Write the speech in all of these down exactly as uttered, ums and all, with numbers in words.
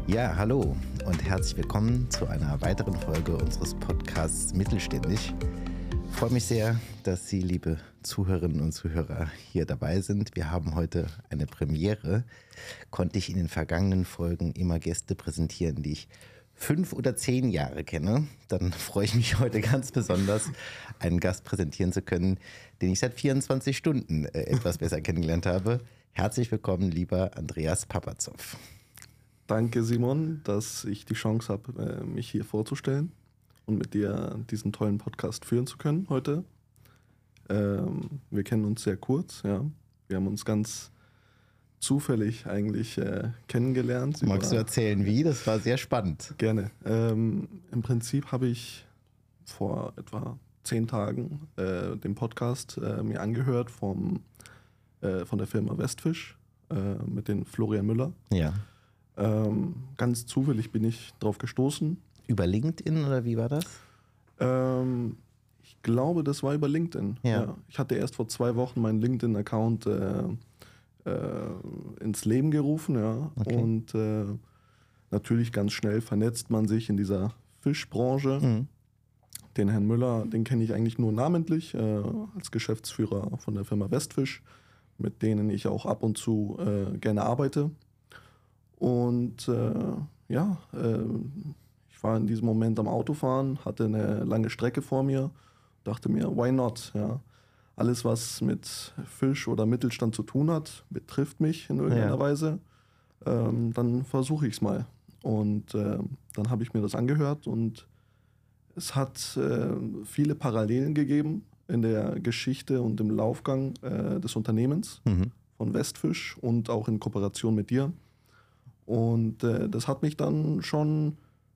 Ja, hallo und herzlich willkommen zu einer weiteren Folge unseres Podcasts Mittelständig. Ich freue mich sehr, dass Sie, liebe Zuhörerinnen und Zuhörer, hier dabei sind. Wir haben heute eine Premiere. Konnte ich in den vergangenen Folgen immer Gäste präsentieren, die ich fünf oder zehn Jahre kenne, dann freue ich mich heute ganz besonders, einen Gast präsentieren zu können, den ich seit vierundzwanzig Stunden äh, etwas besser kennengelernt habe. Herzlich willkommen, lieber Andreas Papazow. Danke, Simon, dass ich die Chance habe, mich hier vorzustellen und mit dir diesen tollen Podcast führen zu können heute. Ähm, wir kennen uns sehr kurz, ja. Wir haben uns ganz zufällig eigentlich äh, kennengelernt. Magst du erzählen, wie? Das war sehr spannend. Gerne. Ähm, Im Prinzip habe ich vor etwa zehn Tagen äh, den Podcast äh, mir angehört vom, äh, von der Firma Westfish äh, mit den Florian Müller. Ja. Ähm, ganz zufällig bin ich drauf gestoßen. Über LinkedIn oder wie war das? Ähm, ich glaube, das war über LinkedIn. Ja. Ja. Ich hatte erst vor zwei Wochen meinen LinkedIn-Account äh, äh, ins Leben gerufen, ja. Okay. Und äh, natürlich ganz schnell vernetzt man sich in dieser Fischbranche. Mhm. Den Herrn Müller, den kenne ich eigentlich nur namentlich äh, als Geschäftsführer von der Firma Westfish, mit denen ich auch ab und zu äh, gerne arbeite. Und äh, ja, äh, ich war in diesem Moment am Autofahren, hatte eine lange Strecke vor mir, dachte mir, why not? Ja. Alles, was mit Fisch oder Mittelstand zu tun hat, betrifft mich in irgendeiner Ja. Weise. Ähm, dann versuche ich es mal. Und äh, dann habe ich mir das angehört und es hat äh, viele Parallelen gegeben in der Geschichte und im Laufgang äh, des Unternehmens Mhm. von Westfish und auch in Kooperation mit dir. Und äh, das hat mich dann schon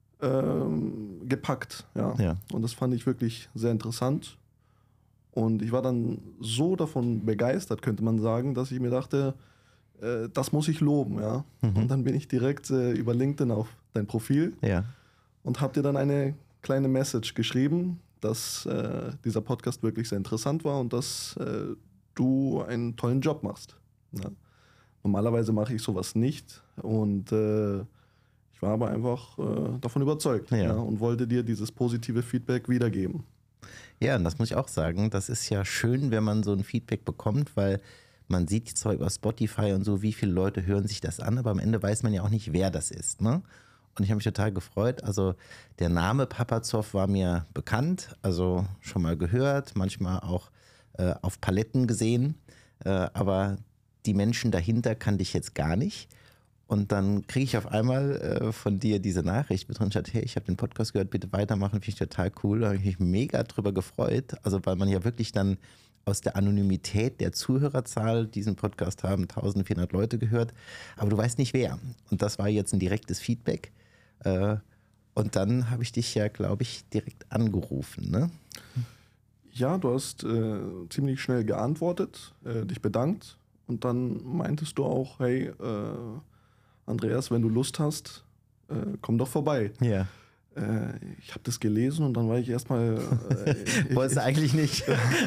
ähm, gepackt. Ja. Ja. Und das fand ich wirklich sehr interessant. Und ich war dann so davon begeistert, könnte man sagen, dass ich mir dachte, äh, das muss ich loben. Ja. Mhm. Und dann bin ich direkt äh, über LinkedIn auf dein Profil Ja. und habe dir dann eine kleine Message geschrieben, dass äh, dieser Podcast wirklich sehr interessant war und dass äh, du einen tollen Job machst. Ja. Normalerweise mache ich sowas nicht und äh, ich war aber einfach äh, davon überzeugt, Ja. ja, und wollte dir dieses positive Feedback wiedergeben. Ja, und das muss ich auch sagen, das ist ja schön, wenn man so ein Feedback bekommt, weil man sieht zwar über Spotify und so, wie viele Leute hören sich das an, aber am Ende weiß man ja auch nicht, wer das ist, ne? Und ich habe mich total gefreut. Also der Name Papazow war mir bekannt, also schon mal gehört, manchmal auch äh, auf Paletten gesehen, äh, aber die Menschen dahinter kannte ich jetzt gar nicht. Und dann kriege ich auf einmal äh, von dir diese Nachricht mit drin, statt, hey, ich habe den Podcast gehört, bitte weitermachen, finde ich total cool. Da habe ich mich mega drüber gefreut. Also weil man ja wirklich dann aus der Anonymität der Zuhörerzahl diesen Podcast haben eintausendvierhundert Leute gehört, aber du weißt nicht wer. Und das war jetzt ein direktes Feedback. Äh, und dann habe ich dich ja, glaube ich, direkt angerufen, ne? Ja, du hast äh, ziemlich schnell geantwortet, äh, dich bedankt und dann meintest du auch, hey, äh, Andreas, wenn du Lust hast, äh, komm doch vorbei. Ja. Äh, ich habe das gelesen und dann war ich erstmal... Äh, Wolltest du eigentlich nicht?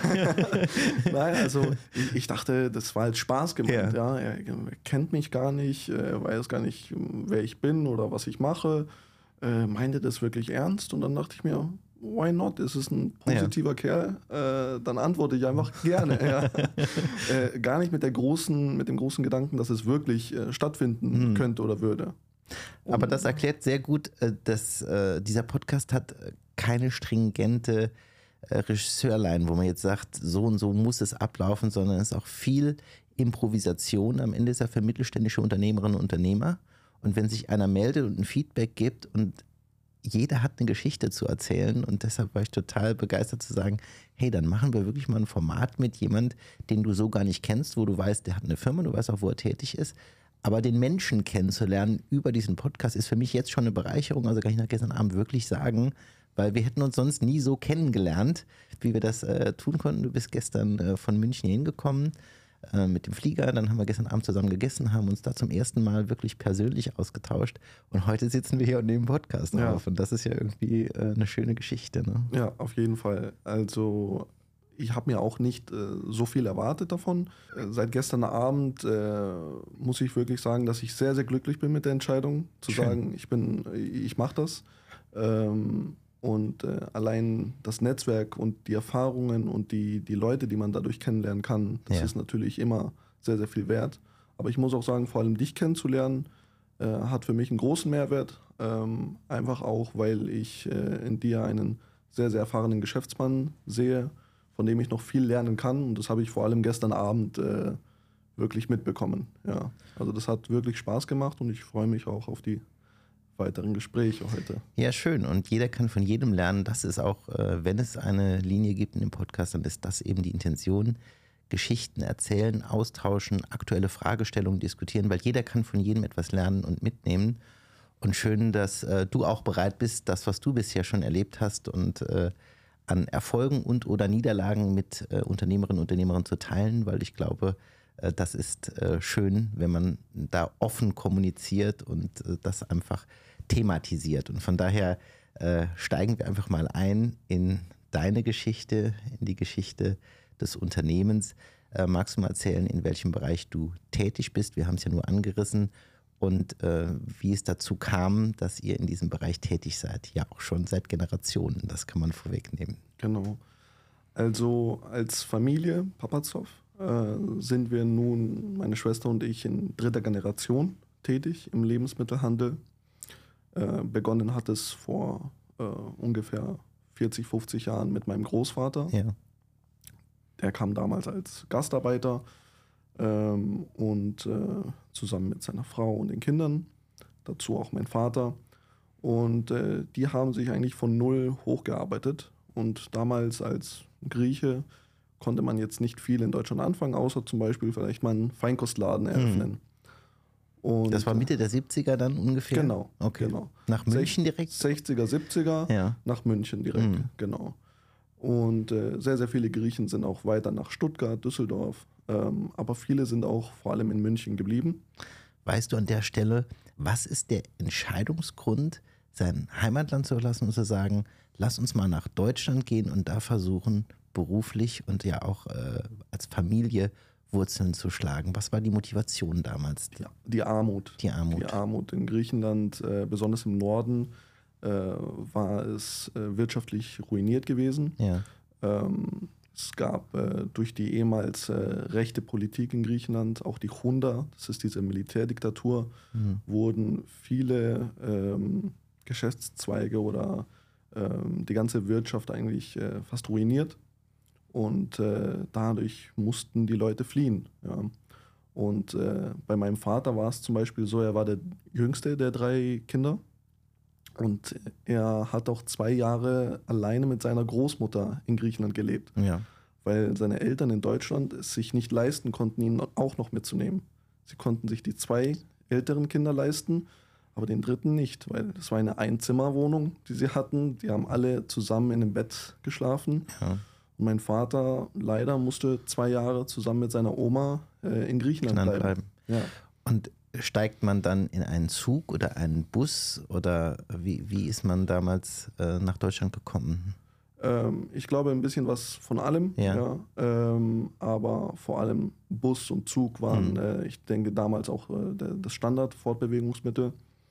Nein, also ich, ich dachte, das war als Spaß gemeint. Ja. Ja. Er kennt mich gar nicht, er weiß gar nicht, wer ich bin oder was ich mache. Äh, meinte das wirklich ernst und dann dachte ich mir, why not? Es ist ein positiver ja. Kerl, äh, dann antworte ich einfach gerne. Ja. äh, gar nicht mit der großen, mit dem großen Gedanken, dass es wirklich äh, stattfinden mhm. könnte oder würde. Und aber das erklärt sehr gut, dass äh, dieser Podcast hat keine stringente äh, Regisseurlein, wo man jetzt sagt, so und so muss es ablaufen, sondern es ist auch viel Improvisation. Am Ende ist er für mittelständische Unternehmerinnen und Unternehmer. Und wenn sich einer meldet und ein Feedback gibt und jeder hat eine Geschichte zu erzählen und deshalb war ich total begeistert zu sagen, hey, dann machen wir wirklich mal ein Format mit jemand, den du so gar nicht kennst, wo du weißt, der hat eine Firma, du weißt auch, wo er tätig ist. Aber den Menschen kennenzulernen über diesen Podcast ist für mich jetzt schon eine Bereicherung. Also kann ich nach gestern Abend wirklich sagen, weil wir hätten uns sonst nie so kennengelernt, wie wir das äh, tun konnten. Du bist gestern äh, von München hingekommen äh, mit dem Flieger. Dann haben wir gestern Abend zusammen gegessen, haben uns da zum ersten Mal wirklich persönlich ausgetauscht. Und heute sitzen wir hier und nehmen Podcast ja. auf. Und das ist ja irgendwie äh, eine schöne Geschichte. Ne? Ja, auf jeden Fall. Also ich habe mir auch nicht äh, so viel erwartet davon. Äh, seit gestern Abend äh, muss ich wirklich sagen, dass ich sehr, sehr glücklich bin mit der Entscheidung, zu Schön. sagen, ich bin, ich mache das. Ähm, und äh, allein das Netzwerk und die Erfahrungen und die, die Leute, die man dadurch kennenlernen kann, das Ja. ist natürlich immer sehr, sehr viel wert. Aber ich muss auch sagen, vor allem dich kennenzulernen, äh, hat für mich einen großen Mehrwert. Ähm, einfach auch, weil ich äh, in dir einen sehr, sehr erfahrenen Geschäftsmann sehe, von dem ich noch viel lernen kann. Und das habe ich vor allem gestern Abend äh, wirklich mitbekommen. Ja. Also das hat wirklich Spaß gemacht und ich freue mich auch auf die weiteren Gespräche heute. Ja, schön. Und jeder kann von jedem lernen. Das ist auch, äh, wenn es eine Linie gibt in dem Podcast, dann ist das eben die Intention. Geschichten erzählen, austauschen, aktuelle Fragestellungen diskutieren, weil jeder kann von jedem etwas lernen und mitnehmen. Und schön, dass äh, du auch bereit bist, das, was du bisher schon erlebt hast und äh, an Erfolgen und oder Niederlagen mit äh, Unternehmerinnen und Unternehmern zu teilen, weil ich glaube, äh, das ist äh, schön, wenn man da offen kommuniziert und äh, das einfach thematisiert. Und von daher äh, steigen wir einfach mal ein in deine Geschichte, in die Geschichte des Unternehmens. Äh, magst du mal erzählen, in welchem Bereich du tätig bist? Wir haben es ja nur angerissen. Und äh, wie es dazu kam, dass ihr in diesem Bereich tätig seid. Ja, auch schon seit Generationen, das kann man vorwegnehmen. Genau. Also als Familie Papazow äh, sind wir nun, meine Schwester und ich, in dritter Generation tätig im Lebensmittelhandel. Äh, begonnen hat es vor äh, ungefähr vierzig, fünfzig Jahren mit meinem Großvater. Ja. Der kam damals als Gastarbeiter ähm, und äh, zusammen mit seiner Frau und den Kindern, dazu auch mein Vater. Und äh, die haben sich eigentlich von null hochgearbeitet. Und damals als Grieche konnte man jetzt nicht viel in Deutschland anfangen, außer zum Beispiel vielleicht mal einen Feinkostladen eröffnen. Hm. Und, Das war Mitte der siebziger dann ungefähr? Genau. Okay. Genau. Nach München direkt? sechziger, siebziger, Ja. nach München direkt, Mhm. genau. Und äh, sehr, sehr viele Griechen sind auch weiter nach Stuttgart, Düsseldorf. Ähm, aber viele sind auch vor allem in München geblieben. Weißt du an der Stelle, was ist der Entscheidungsgrund, sein Heimatland zu verlassen und zu sagen, lass uns mal nach Deutschland gehen und da versuchen, beruflich und ja auch äh, als Familie Wurzeln zu schlagen? Was war die Motivation damals? Ja, die Armut. Die Armut. Die Armut in Griechenland, äh, besonders im Norden, äh, war es äh, wirtschaftlich ruiniert gewesen. Ja. Ähm, es gab äh, durch die ehemals äh, rechte Politik in Griechenland, auch die Junta, das ist diese Militärdiktatur, Mhm. wurden viele ähm, Geschäftszweige oder ähm, die ganze Wirtschaft eigentlich äh, fast ruiniert. Und äh, dadurch mussten die Leute fliehen. Ja. Und äh, bei meinem Vater war es zum Beispiel so, er war der jüngste der drei Kinder. Und er hat auch zwei Jahre alleine mit seiner Großmutter in Griechenland gelebt, Ja. weil seine Eltern in Deutschland es sich nicht leisten konnten, ihn auch noch mitzunehmen. Sie konnten sich die zwei älteren Kinder leisten, aber den dritten nicht, weil das war eine Einzimmerwohnung, die sie hatten. Die haben alle zusammen in einem Bett geschlafen. Ja. Und mein Vater leider musste zwei Jahre zusammen mit seiner Oma äh, in Griechenland Griechenland bleiben. bleiben. Ja. Und steigt man dann in einen Zug oder einen Bus oder wie, wie ist man damals äh, nach Deutschland gekommen? Ähm, ich glaube ein bisschen was von allem, Ja. ja. Ähm, aber vor allem Bus und Zug waren, Mhm. äh, ich denke, damals auch äh, der, das Standard-Fortbewegungsmittel.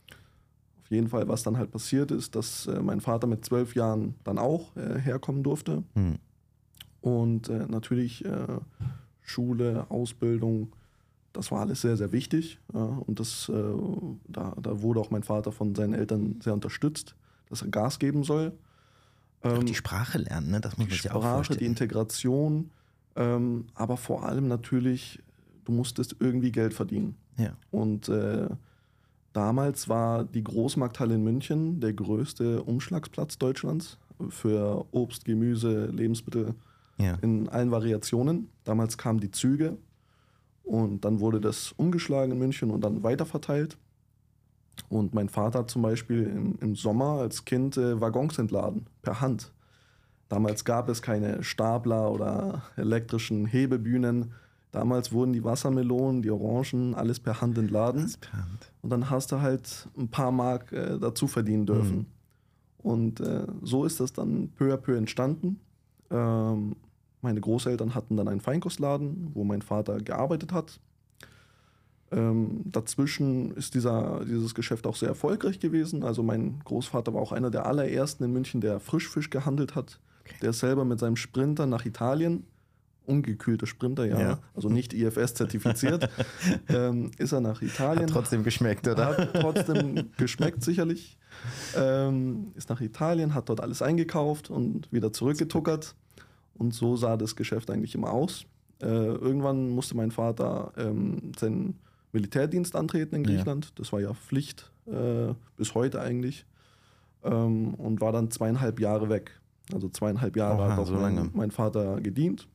Auf jeden Fall, was dann halt passiert ist, dass äh, mein Vater mit zwölf Jahren dann auch äh, herkommen durfte. Hm. Und äh, natürlich äh, Schule, Ausbildung, das war alles sehr, sehr wichtig. Ja. Und das, äh, da, da wurde auch mein Vater von seinen Eltern sehr unterstützt, dass er Gas geben soll. Auch Ähm, die Sprache lernen, ne? Das muss die man sich auch Sprache, die vorstellen. Integration, ähm, aber vor allem natürlich, du musstest irgendwie Geld verdienen. Ja. Und äh, damals war die Großmarkthalle in München der größte Umschlagsplatz Deutschlands für Obst, Gemüse, Lebensmittel Ja. in allen Variationen. Damals kamen die Züge und dann wurde das umgeschlagen in München und dann weiterverteilt. Und mein Vater hat zum Beispiel im, im Sommer als Kind äh, Waggons entladen, per Hand. Damals gab es keine Stapler oder elektrischen Hebebühnen. Damals wurden die Wassermelonen, die Orangen, alles per Hand entladen. Das per Hand. Und dann hast du halt ein paar Mark äh, dazu verdienen dürfen. Mhm. Und äh, so ist das dann peu à peu entstanden. Ähm, meine Großeltern hatten dann einen Feinkostladen, wo mein Vater gearbeitet hat. Ähm, dazwischen ist dieser, dieses Geschäft auch sehr erfolgreich gewesen. Also mein Großvater war auch einer der allerersten in München, der Frischfisch gehandelt hat. Okay. Der ist selber mit seinem Sprinter nach Italien, ungekühlte Sprinter, ja, ja. also nicht I F S-zertifiziert, ähm, ist er nach Italien. Hat trotzdem geschmeckt, oder? Hat trotzdem geschmeckt, sicherlich. Ähm, ist nach Italien, hat dort alles eingekauft und wieder zurückgetuckert. Und so sah das Geschäft eigentlich immer aus. Äh, irgendwann musste mein Vater ähm, seinen Militärdienst antreten in Griechenland. Ja. Das war ja Pflicht, äh, bis heute eigentlich. Ähm, und war dann zweieinhalb Jahre weg. Also zweieinhalb Jahre Oha, hat auch so mein, lange. mein Vater gedient.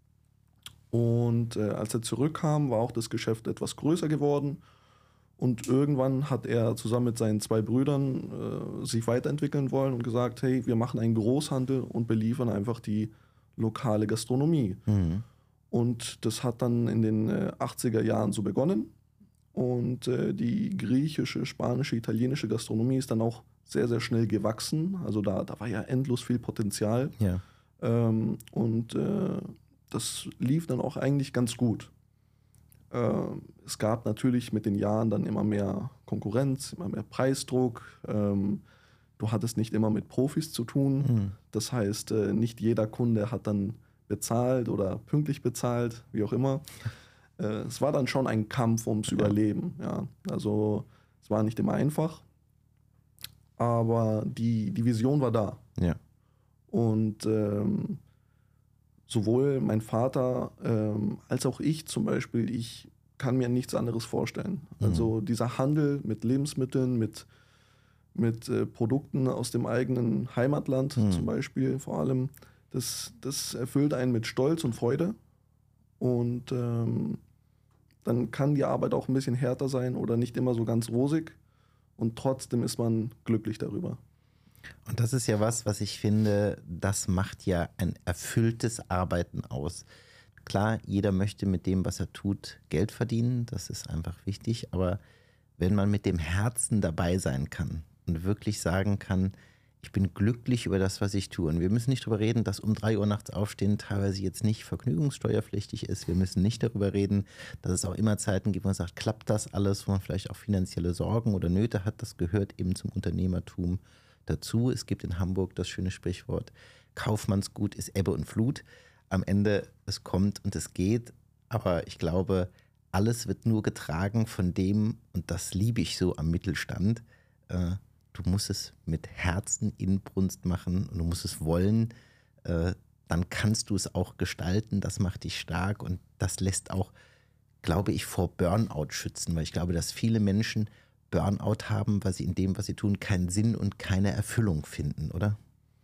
Und äh, als er zurückkam, war auch das Geschäft etwas größer geworden. Und irgendwann hat er zusammen mit seinen zwei Brüdern äh, sich weiterentwickeln wollen und gesagt, hey, wir machen einen Großhandel und beliefern einfach die lokale Gastronomie. Mhm. Und das hat dann in den äh, achtziger Jahren so begonnen. Und äh, die griechische, spanische, italienische Gastronomie ist dann auch sehr, sehr schnell gewachsen. Also da, da war ja endlos viel Potenzial. Ja. Ähm, und äh, das lief dann auch eigentlich ganz gut. Ähm, es gab natürlich mit den Jahren dann immer mehr Konkurrenz, immer mehr Preisdruck. Ähm, du hattest nicht immer mit Profis zu tun. Mhm. Das heißt, äh, nicht jeder Kunde hat dann bezahlt oder pünktlich bezahlt, wie auch immer. Äh, es war dann schon ein Kampf ums ja. Überleben. Ja. Also es war nicht immer einfach, aber die, die Vision war da. Ja. Und ähm, sowohl mein Vater ähm, als auch ich zum Beispiel, ich kann mir nichts anderes vorstellen. Mhm. Also dieser Handel mit Lebensmitteln, mit, mit äh, Produkten aus dem eigenen Heimatland mhm. zum Beispiel vor allem, das, das erfüllt einen mit Stolz und Freude. Und ähm, dann kann die Arbeit auch ein bisschen härter sein oder nicht immer so ganz rosig. Und trotzdem ist man glücklich darüber. Und das ist ja was, was ich finde, das macht ja ein erfülltes Arbeiten aus. Klar, jeder möchte mit dem, was er tut, Geld verdienen. Das ist einfach wichtig. Aber wenn man mit dem Herzen dabei sein kann und wirklich sagen kann, ich bin glücklich über das, was ich tue. Und wir müssen nicht darüber reden, dass um drei Uhr nachts aufstehen teilweise jetzt nicht vergnügungssteuerpflichtig ist. Wir müssen nicht darüber reden, dass es auch immer Zeiten gibt, wo man sagt, klappt das alles, wo man vielleicht auch finanzielle Sorgen oder Nöte hat. Das gehört eben zum Unternehmertum dazu. Es gibt in Hamburg das schöne Sprichwort, Kaufmannsgut ist Ebbe und Flut. Am Ende, es kommt und es geht. Aber ich glaube, alles wird nur getragen von dem, und das liebe ich so am Mittelstand, äh, du musst es mit Herzen, Inbrunst machen und du musst es wollen, äh, dann kannst du es auch gestalten, das macht dich stark und das lässt auch, glaube ich, vor Burnout schützen, weil ich glaube, dass viele Menschen Burnout haben, weil sie in dem, was sie tun, keinen Sinn und keine Erfüllung finden, oder?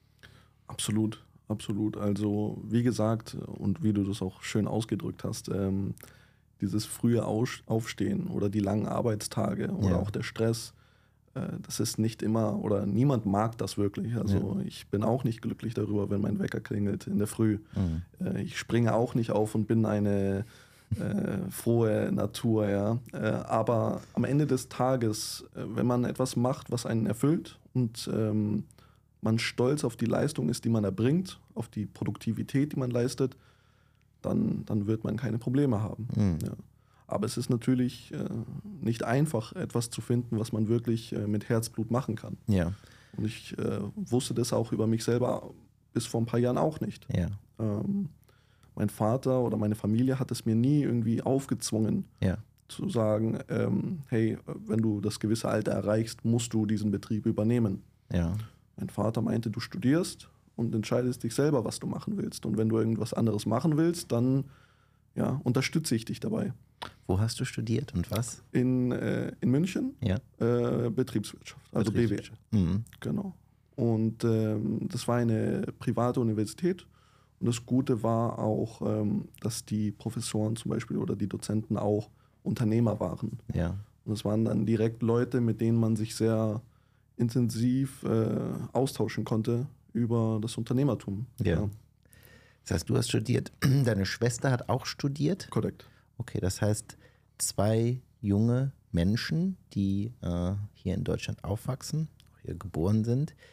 Absolut, absolut. Also wie gesagt und wie du das auch schön ausgedrückt hast, ähm, dieses frühe Aufstehen oder die langen Arbeitstage oder ja. auch der Stress, das ist nicht immer, oder niemand mag das wirklich. Also ja. ich bin auch nicht glücklich darüber, wenn mein Wecker klingelt in der Früh. Mhm. Ich springe auch nicht auf und bin eine äh, frohe Natur. Ja. Aber am Ende des Tages, wenn man etwas macht, was einen erfüllt und ähm, man stolz auf die Leistung ist, die man erbringt, auf die Produktivität, die man leistet, dann, dann wird man keine Probleme haben. Mhm. Ja. Aber es ist natürlich äh, nicht einfach, etwas zu finden, was man wirklich äh, mit Herzblut machen kann. Ja. Und ich äh, wusste das auch über mich selber bis vor ein paar Jahren auch nicht. Ja. Ähm, mein Vater oder meine Familie hat es mir nie irgendwie aufgezwungen, ja. zu sagen, ähm, hey, wenn du das gewisse Alter erreichst, musst du diesen Betrieb übernehmen. Ja. Mein Vater meinte, du studierst und entscheidest dich selber, was du machen willst. Und wenn du irgendwas anderes machen willst, dann ja, unterstütze ich dich dabei. Wo hast du studiert und was? In, äh, in München, ja. äh, Betriebswirtschaft, also Betriebswirtschaft. B W. Mhm. Genau. Und ähm, das war eine private Universität. Und das Gute war auch, ähm, dass die Professoren zum Beispiel oder die Dozenten auch Unternehmer waren. Ja. Und es waren dann direkt Leute, mit denen man sich sehr intensiv äh, austauschen konnte über das Unternehmertum. Ja. ja. Das heißt, du hast studiert, deine Schwester hat auch studiert? Korrekt. Okay, das heißt, zwei junge Menschen, die äh, hier in Deutschland aufwachsen, hier geboren sind,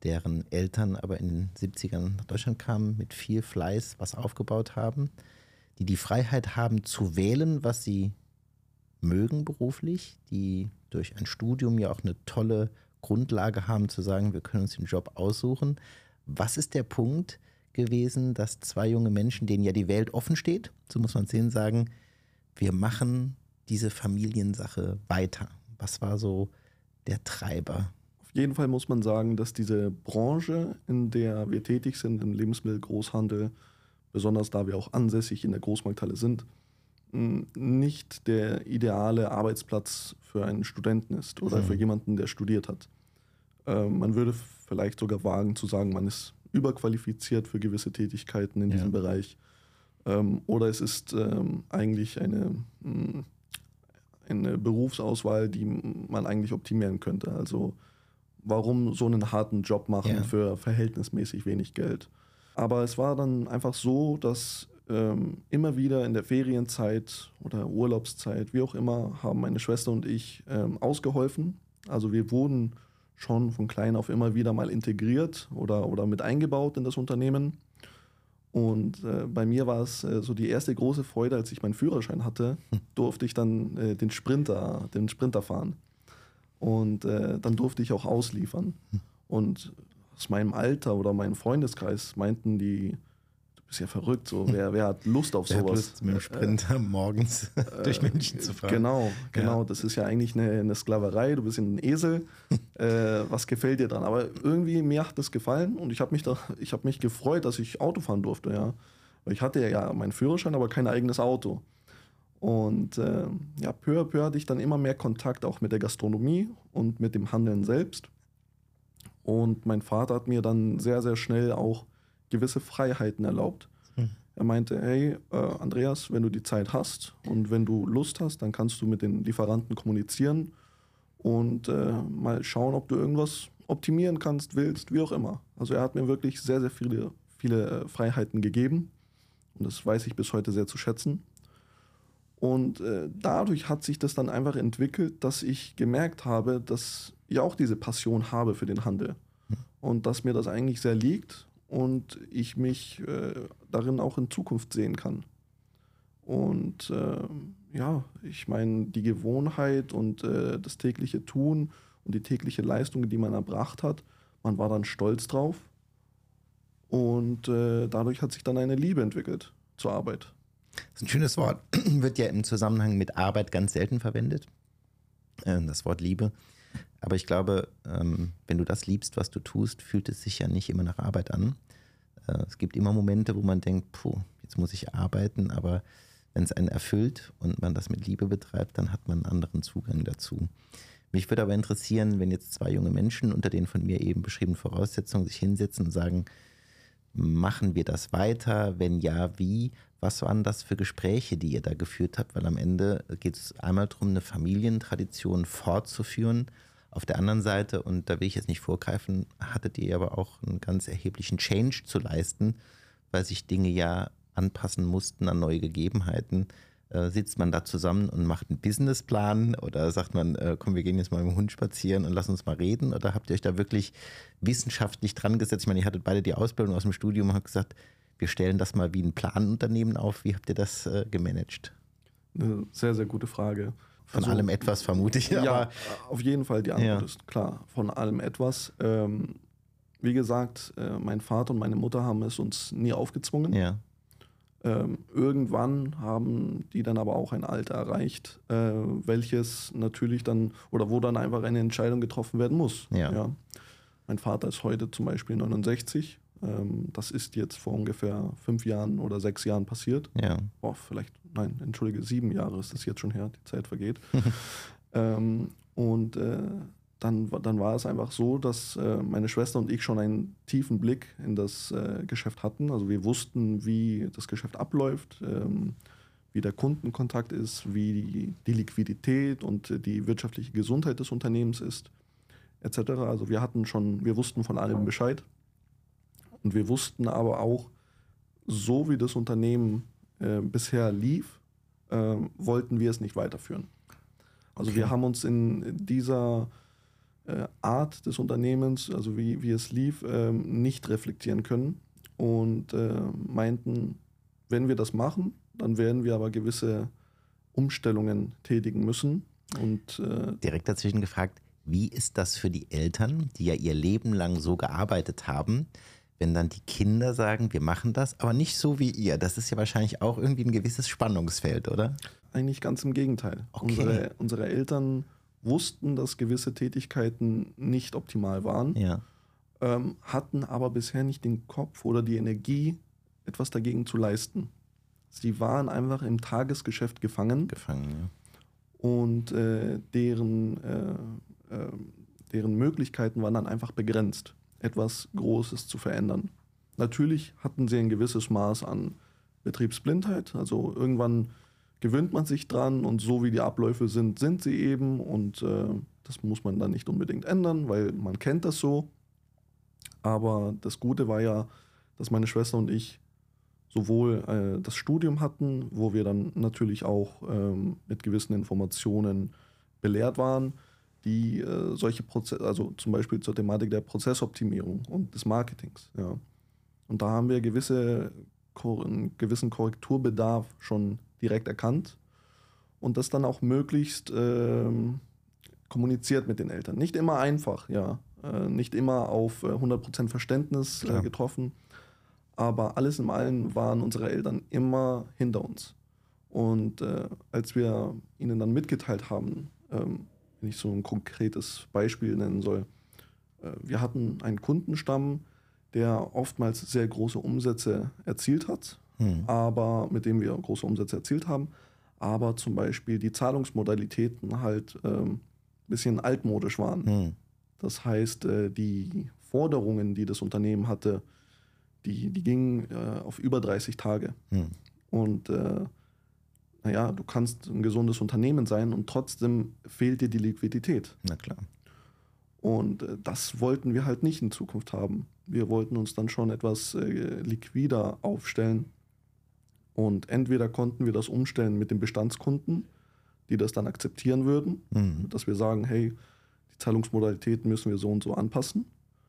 deren Eltern aber in den siebzigern nach Deutschland kamen, mit viel Fleiß was aufgebaut haben, die die Freiheit haben zu wählen, was sie mögen beruflich, die durch ein Studium ja auch eine tolle Grundlage haben zu sagen, wir können uns den Job aussuchen. Was ist der Punkt gewesen, dass zwei junge Menschen, denen ja die Welt offen steht, so muss man es sehen, sagen, wir machen diese Familiensache weiter? Was war so der Treiber? Auf jeden Fall muss man sagen, dass diese Branche, in der wir tätig sind, im Lebensmittelgroßhandel, besonders da wir auch ansässig in der Großmarkthalle sind, nicht der ideale Arbeitsplatz für einen Studenten ist oder mhm. für jemanden, der studiert hat. Äh, man würde vielleicht sogar wagen zu sagen, man ist überqualifiziert für gewisse Tätigkeiten in ja. diesem Bereich. Ähm, oder es ist ähm, eigentlich eine, mh, eine Berufsauswahl, die man eigentlich optimieren könnte. Also warum so einen harten Job machen ja. für verhältnismäßig wenig Geld? Aber es war dann einfach so, dass ähm, immer wieder in der Ferienzeit oder Urlaubszeit, wie auch immer, haben meine Schwester und ich ähm, ausgeholfen. Also wir wurden schon von klein auf immer wieder mal integriert oder, oder mit eingebaut in das Unternehmen. Und äh, bei mir war es äh, so die erste große Freude, als ich meinen Führerschein hatte, durfte ich dann äh, den Sprinter, den Sprinter fahren. Und äh, dann durfte ich auch ausliefern. Und aus meinem Alter oder meinem Freundeskreis meinten die, du bist ja verrückt, so, wer, wer hat Lust auf wer sowas? Hat Lust, mit dem Sprinter äh, morgens äh, durch München zu fahren. Genau, genau, ja. das ist ja eigentlich eine, eine Sklaverei, du bist ein Esel, äh, was gefällt dir dran? Aber irgendwie, mir hat das gefallen und ich habe mich, da, ich hab mich gefreut, dass ich Auto fahren durfte, ja. Weil ich hatte ja meinen Führerschein, aber kein eigenes Auto. Und äh, ja, peu à peu hatte ich dann immer mehr Kontakt auch mit der Gastronomie und mit dem Handeln selbst. Und mein Vater hat mir dann sehr, sehr schnell auch gewisse Freiheiten erlaubt. Hm. Er meinte, hey, äh, Andreas, wenn du die Zeit hast und wenn du Lust hast, dann kannst du mit den Lieferanten kommunizieren und äh, mal schauen, ob du irgendwas optimieren kannst, willst, wie auch immer. Also er hat mir wirklich sehr, sehr viele, viele äh, Freiheiten gegeben und das weiß ich bis heute sehr zu schätzen. Und äh, dadurch hat sich das dann einfach entwickelt, dass ich gemerkt habe, dass ich auch diese Passion habe für den Handel. Und dass mir das eigentlich sehr liegt und ich mich äh, darin auch in Zukunft sehen kann. Und äh, ja, ich meine, die Gewohnheit und äh, das tägliche Tun und die tägliche Leistung, die man erbracht hat, man war dann stolz drauf. Und äh, dadurch hat sich dann eine Liebe entwickelt zur Arbeit. Das ist ein schönes Wort, wird ja im Zusammenhang mit Arbeit ganz selten verwendet, das Wort Liebe. Aber ich glaube, wenn du das liebst, was du tust, fühlt es sich ja nicht immer nach Arbeit an. Es gibt immer Momente, wo man denkt, puh, jetzt muss ich arbeiten, aber wenn es einen erfüllt und man das mit Liebe betreibt, dann hat man einen anderen Zugang dazu. Mich würde aber interessieren, wenn jetzt zwei junge Menschen unter den von mir eben beschriebenen Voraussetzungen sich hinsetzen und sagen, machen wir das weiter? Wenn ja, wie? Was waren das für Gespräche, die ihr da geführt habt? Weil am Ende geht es einmal darum, eine Familientradition fortzuführen. Auf der anderen Seite, und da will ich jetzt nicht vorgreifen, hattet ihr aber auch einen ganz erheblichen Change zu leisten, weil sich Dinge ja anpassen mussten an neue Gegebenheiten. Äh, sitzt man da zusammen und macht einen Businessplan oder sagt man, äh, komm, wir gehen jetzt mal mit dem Hund spazieren und lass uns mal reden? Oder habt ihr euch da wirklich wissenschaftlich dran gesetzt? Ich meine, ihr hattet beide die Ausbildung aus dem Studium und habt gesagt, wir stellen das mal wie ein Planunternehmen auf. Wie habt ihr das äh, gemanagt? Eine sehr, sehr gute Frage. Von also, allem etwas, vermute ich. Ja, aber auf jeden Fall, die Antwort ja. ist klar, von allem etwas. Ähm, wie gesagt, äh, mein Vater und meine Mutter haben es uns nie aufgezwungen. Ja. Ähm, irgendwann haben die dann aber auch ein Alter erreicht, äh, welches natürlich dann, oder wo dann einfach eine Entscheidung getroffen werden muss. Ja. Ja. Mein Vater ist heute zum Beispiel neunundsechzig. Ähm, das ist jetzt vor ungefähr fünf Jahren oder sechs Jahren passiert. Ja. Boah, vielleicht, nein, entschuldige, sieben Jahre ist das jetzt schon her, die Zeit vergeht. ähm, und äh, dann, dann war es einfach so, dass äh, meine Schwester und ich schon einen tiefen Blick in das äh, Geschäft hatten. Also wir wussten, wie das Geschäft abläuft, ähm, wie der Kundenkontakt ist, wie die, die Liquidität und äh, die wirtschaftliche Gesundheit des Unternehmens ist, et cetera. Also wir hatten schon, wir wussten von allem Bescheid. Und wir wussten aber auch, so wie das Unternehmen äh, bisher lief, äh, wollten wir es nicht weiterführen. Also okay. wir haben uns in dieser äh, Art des Unternehmens, also wie, wie es lief, ähm, nicht reflektieren können und äh, meinten, wenn wir das machen, dann werden wir aber gewisse Umstellungen tätigen müssen. Und äh, Direkt dazwischen gefragt, wie ist das für die Eltern, die ja ihr Leben lang so gearbeitet haben, wenn dann die Kinder sagen, wir machen das, aber nicht so wie ihr? Das ist ja wahrscheinlich auch irgendwie ein gewisses Spannungsfeld, oder? eigentlich ganz im Gegenteil. Okay. Unsere, unsere Eltern wussten, dass gewisse Tätigkeiten nicht optimal waren, Ja. ähm, hatten aber bisher nicht den Kopf oder die Energie, etwas dagegen zu leisten. Sie waren einfach im Tagesgeschäft gefangen Gefangen, ja. und äh, deren, äh, äh, deren Möglichkeiten waren dann einfach begrenzt, etwas Großes zu verändern. Natürlich hatten sie ein gewisses Maß an Betriebsblindheit, also irgendwann gewöhnt man sich dran und so wie die Abläufe sind, sind sie eben und äh, das muss man dann nicht unbedingt ändern, weil man kennt das so. Aber das Gute war ja, dass meine Schwester und ich sowohl äh, das Studium hatten, wo wir dann natürlich auch ähm, mit gewissen Informationen belehrt waren, die äh, solche Prozesse, also zum Beispiel zur Thematik der Prozessoptimierung und des Marketings. Ja. Und da haben wir gewisse, einen gewissen Korrekturbedarf schon direkt erkannt und das dann auch möglichst ähm, kommuniziert mit den Eltern. Nicht immer einfach, ja, äh, nicht immer auf äh, hundert Prozent Verständnis äh, getroffen, aber alles in allem waren unsere Eltern immer hinter uns. Und äh, als wir ihnen dann mitgeteilt haben, ähm, wenn ich so ein konkretes Beispiel nennen soll, äh, wir hatten einen Kundenstamm, der oftmals sehr große Umsätze erzielt hat, hm. aber mit dem wir große Umsätze erzielt haben, aber zum Beispiel die Zahlungsmodalitäten halt ein ähm, bisschen altmodisch waren. Hm. Das heißt, äh, die Forderungen, die das Unternehmen hatte, die, die gingen äh, auf über dreißig Tage. Hm. Und äh, naja, du kannst ein gesundes Unternehmen sein und trotzdem fehlt dir die Liquidität. Na klar. Und äh, das wollten wir halt nicht in Zukunft haben. Wir wollten uns dann schon etwas äh, liquider aufstellen. Und entweder konnten wir das umstellen mit den Bestandskunden, die das dann akzeptieren würden, mhm. dass wir sagen, hey, die Zahlungsmodalitäten müssen wir so und so anpassen.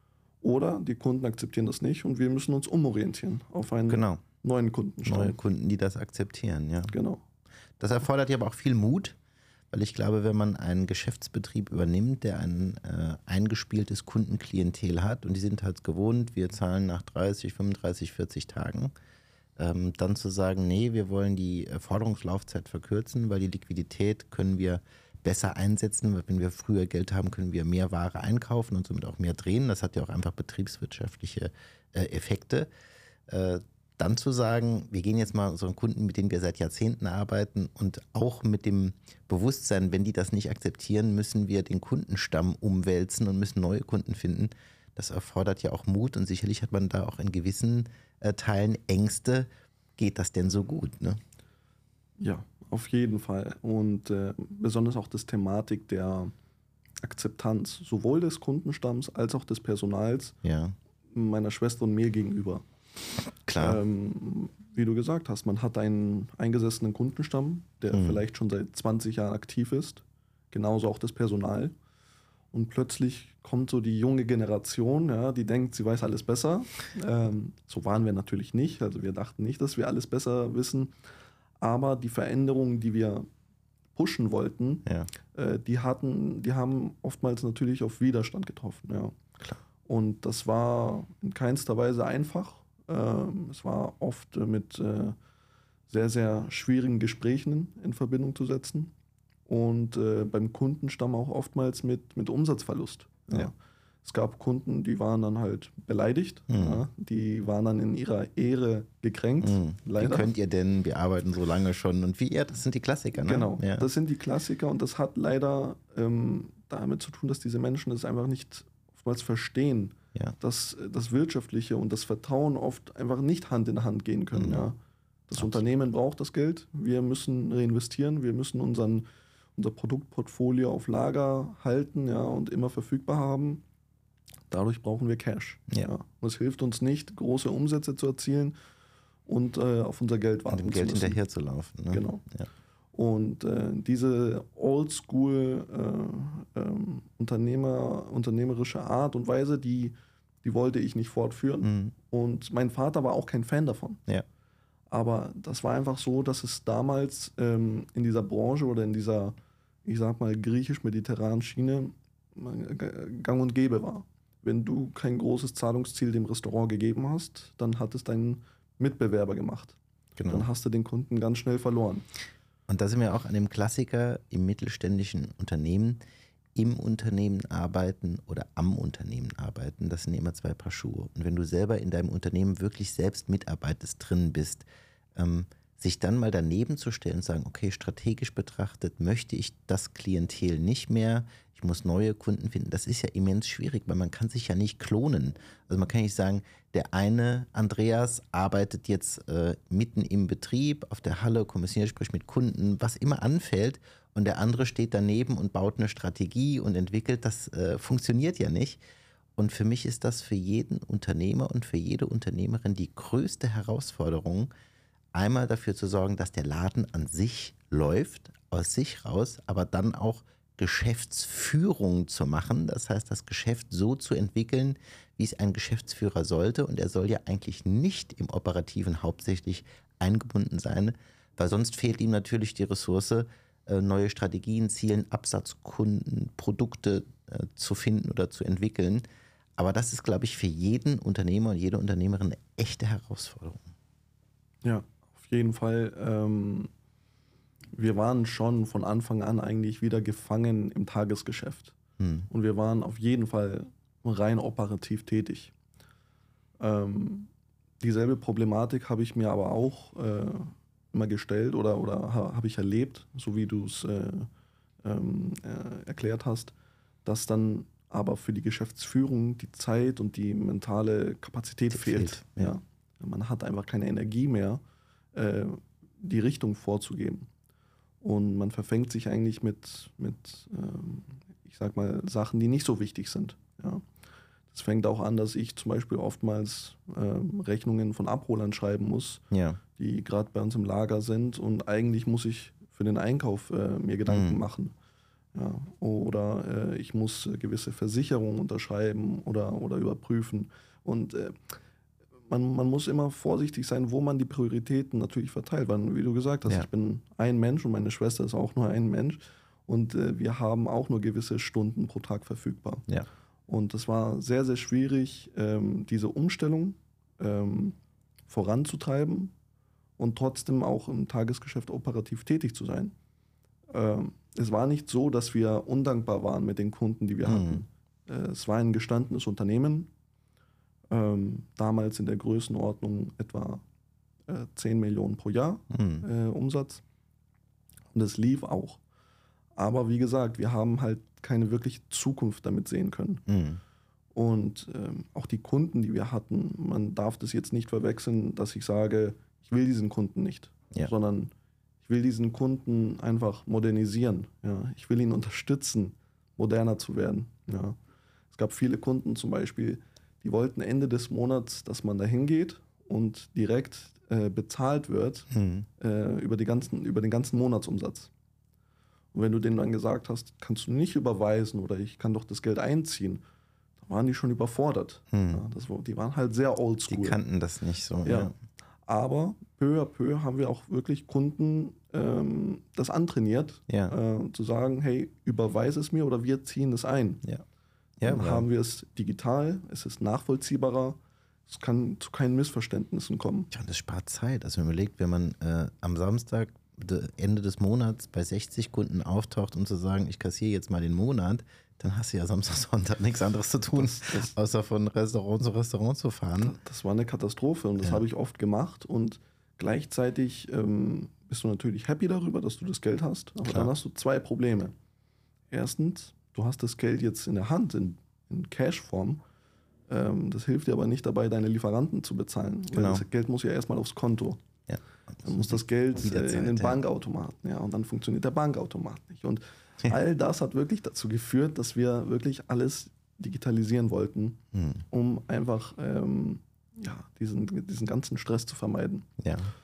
Oder die Kunden akzeptieren das nicht und wir müssen uns umorientieren auf einen genau. neuen Kundenstamm. Neue Kunden, die das akzeptieren, ja. Genau. Das erfordert ja aber auch viel Mut, weil ich glaube, wenn man einen Geschäftsbetrieb übernimmt, der ein äh, eingespieltes Kundenklientel hat und die sind halt gewohnt, wir zahlen nach dreißig, fünfunddreißig, vierzig Tagen, ähm, dann zu sagen, nee, wir wollen die Forderungslaufzeit verkürzen, weil die Liquidität können wir besser einsetzen, weil wenn wir früher Geld haben, können wir mehr Ware einkaufen und somit auch mehr drehen. Das hat ja auch einfach betriebswirtschaftliche äh, Effekte. Äh, dann zu sagen, wir gehen jetzt mal unseren Kunden, mit denen wir seit Jahrzehnten arbeiten und auch mit dem Bewusstsein, wenn die das nicht akzeptieren, müssen wir den Kundenstamm umwälzen und müssen neue Kunden finden. Das erfordert ja auch Mut und sicherlich hat man da auch in gewissen äh, Teilen Ängste. Geht das denn so gut, ne? Ja, auf jeden Fall. Und äh, besonders auch das Thematik der Akzeptanz, sowohl des Kundenstamms als auch des Personals, ja. meiner Schwester und mir gegenüber. Klar. Ähm, wie du gesagt hast, man hat einen eingesessenen Kundenstamm, der mhm. vielleicht schon seit zwanzig Jahren aktiv ist, genauso auch das Personal. Und plötzlich kommt so die junge Generation, ja, die denkt, sie weiß alles besser. Ähm, so waren wir natürlich nicht. Also wir dachten nicht, dass wir alles besser wissen. Aber die Veränderungen, die wir pushen wollten, ja. äh, die hatten, die haben oftmals natürlich auf Widerstand getroffen. Ja. Klar. Und das war in keinster Weise einfach. Ähm, es war oft äh, mit äh, sehr, sehr schwierigen Gesprächen in Verbindung zu setzen. Und äh, beim Kundenstamm auch oftmals mit, mit Umsatzverlust. Ja. Ja. Es gab Kunden, die waren dann halt beleidigt, mhm. ja, die waren dann in ihrer Ehre gekränkt. Mhm. Wie könnt ihr denn, wir arbeiten so lange schon und wie ihr, das sind die Klassiker, ne? Genau, ja. das sind die Klassiker und das hat leider ähm, damit zu tun, dass diese Menschen das einfach nicht oftmals verstehen, ja. dass das Wirtschaftliche und das Vertrauen oft einfach nicht Hand in Hand gehen können. Mhm. Ja. Das Absolut. Unternehmen braucht das Geld, wir müssen reinvestieren, wir müssen unseren, unser Produktportfolio auf Lager halten, ja, und immer verfügbar haben. Dadurch brauchen wir Cash. Ja. Ja. Und es hilft uns nicht, große Umsätze zu erzielen und äh, auf unser Geld warten und dem zu Geld müssen. hinterher zu laufen. Ne? Genau. Ja. Und äh, diese Oldschool äh, ähm, Unternehmer, unternehmerische Art und Weise, die, die wollte ich nicht fortführen. Mhm. Und mein Vater war auch kein Fan davon. Ja. Aber das war einfach so, dass es damals ähm, in dieser Branche oder in dieser, ich sag mal, griechisch-mediterranen Schiene gang und gäbe war. Wenn du kein großes Zahlungsziel dem Restaurant gegeben hast, dann hat es dein Mitbewerber gemacht. Genau. Dann hast du den Kunden ganz schnell verloren. Und da sind wir auch an dem Klassiker im mittelständischen Unternehmen. Im Unternehmen arbeiten oder am Unternehmen arbeiten, das sind immer zwei Paar Schuhe. Und wenn du selber in deinem Unternehmen wirklich selbst mitarbeitest, drin bist, ähm, sich dann mal daneben zu stellen und sagen, okay, strategisch betrachtet möchte ich das Klientel nicht mehr, ich muss neue Kunden finden, das ist ja immens schwierig, weil man kann sich ja nicht klonen. Also man kann nicht sagen, der eine Andreas arbeitet jetzt äh, mitten im Betrieb, auf der Halle, kommissioniert, spricht mit Kunden, was immer anfällt, und der andere steht daneben und baut eine Strategie und entwickelt, das äh, funktioniert ja nicht. Und für mich ist das für jeden Unternehmer und für jede Unternehmerin die größte Herausforderung, einmal dafür zu sorgen, dass der Laden an sich läuft, aus sich raus, aber dann auch Geschäftsführung zu machen. Das heißt, das Geschäft so zu entwickeln, wie es ein Geschäftsführer sollte. Und er soll ja eigentlich nicht im Operativen hauptsächlich eingebunden sein, weil sonst fehlt ihm natürlich die Ressource, neue Strategien, Zielen, Absatzkunden, Produkte äh, zu finden oder zu entwickeln. Aber das ist, glaube ich, für jeden Unternehmer und jede Unternehmerin eine echte Herausforderung. Ja, auf jeden Fall. Ähm, wir waren schon von Anfang an eigentlich wieder gefangen im Tagesgeschäft. Hm. Und wir waren auf jeden Fall rein operativ tätig. Ähm, dieselbe Problematik habe ich mir aber auch äh, immer gestellt oder, oder habe ich erlebt, so wie du es äh, ähm, äh, erklärt hast, dass dann aber für die Geschäftsführung die Zeit und die mentale Kapazität das fehlt. fehlt ja. Ja. Man hat einfach keine Energie mehr, äh, die Richtung vorzugeben. Und man verfängt sich eigentlich mit, mit ähm, ich sag mal, Sachen, die nicht so wichtig sind. Ja. Es fängt auch an, dass ich zum Beispiel oftmals äh, Rechnungen von Abholern schreiben muss, ja. die gerade bei uns im Lager sind, und eigentlich muss ich für den Einkauf äh, mir Gedanken Mhm. machen. Ja. Oder äh, ich muss äh, gewisse Versicherungen unterschreiben oder, oder überprüfen. Und äh, man, man muss immer vorsichtig sein, wo man die Prioritäten natürlich verteilt. Weil, wie du gesagt hast, Ja. ich bin ein Mensch und meine Schwester ist auch nur ein Mensch. Und äh, wir haben auch nur gewisse Stunden pro Tag verfügbar. Ja. Und es war sehr, sehr schwierig, ähm, diese Umstellung ähm, voranzutreiben und trotzdem auch im Tagesgeschäft operativ tätig zu sein. Ähm, es war nicht so, dass wir undankbar waren mit den Kunden, die wir Mhm. hatten. Äh, es war ein gestandenes Unternehmen, ähm, damals in der Größenordnung etwa äh, zehn Millionen pro Jahr Mhm. äh, Umsatz. Und es lief auch. Aber wie gesagt, wir haben halt keine wirkliche Zukunft damit sehen können. Mhm. Und ähm, auch die Kunden, die wir hatten, man darf das jetzt nicht verwechseln, dass ich sage, ich will diesen Kunden nicht, Ja. sondern ich will diesen Kunden einfach modernisieren. Ja. Ich will ihn unterstützen, moderner zu werden. Ja. Es gab viele Kunden zum Beispiel, die wollten Ende des Monats, dass man da hingeht und direkt äh, bezahlt wird Mhm. äh, über, die ganzen, über den ganzen Monatsumsatz. Und wenn du denen dann gesagt hast, kannst du nicht überweisen oder ich kann doch das Geld einziehen, da waren die schon überfordert. Hm. Ja, das war, die waren halt sehr oldschool. Die kannten das nicht so. Ja. Ja. Aber peu à peu haben wir auch wirklich Kunden ähm, das antrainiert, Ja. äh, zu sagen, hey, überweise es mir oder wir ziehen es ein. Ja. Ja, Dann ja. haben wir es digital, es ist nachvollziehbarer, es kann zu keinen Missverständnissen kommen. Ja, und das spart Zeit. Also wenn man überlegt, wenn man äh, am Samstag de- Ende des Monats bei sechzig Kunden auftaucht, um zu sagen, ich kassiere jetzt mal den Monat, dann hast du ja Samstag, Sonntag nichts anderes zu tun, Das, das, außer von Restaurant zu Restaurant zu fahren. das war eine Katastrophe und das Ja. habe ich oft gemacht und gleichzeitig ähm, bist du natürlich happy darüber, dass du das Geld hast, aber Klar. dann hast du zwei Probleme. Erstens, du hast das Geld jetzt in der Hand, in, in Cashform. Ähm, das hilft dir aber nicht dabei, deine Lieferanten zu bezahlen. Weil Genau. das Geld muss ja erstmal aufs Konto. Ja. Dann muss das Geld Wieder äh, Zeit, in den ja. Bankautomaten. Ja, und dann funktioniert der Bankautomat nicht. Und all das hat wirklich dazu geführt, dass wir wirklich alles digitalisieren wollten, Hm. um einfach ähm, ja, diesen, diesen ganzen Stress zu vermeiden. Ja.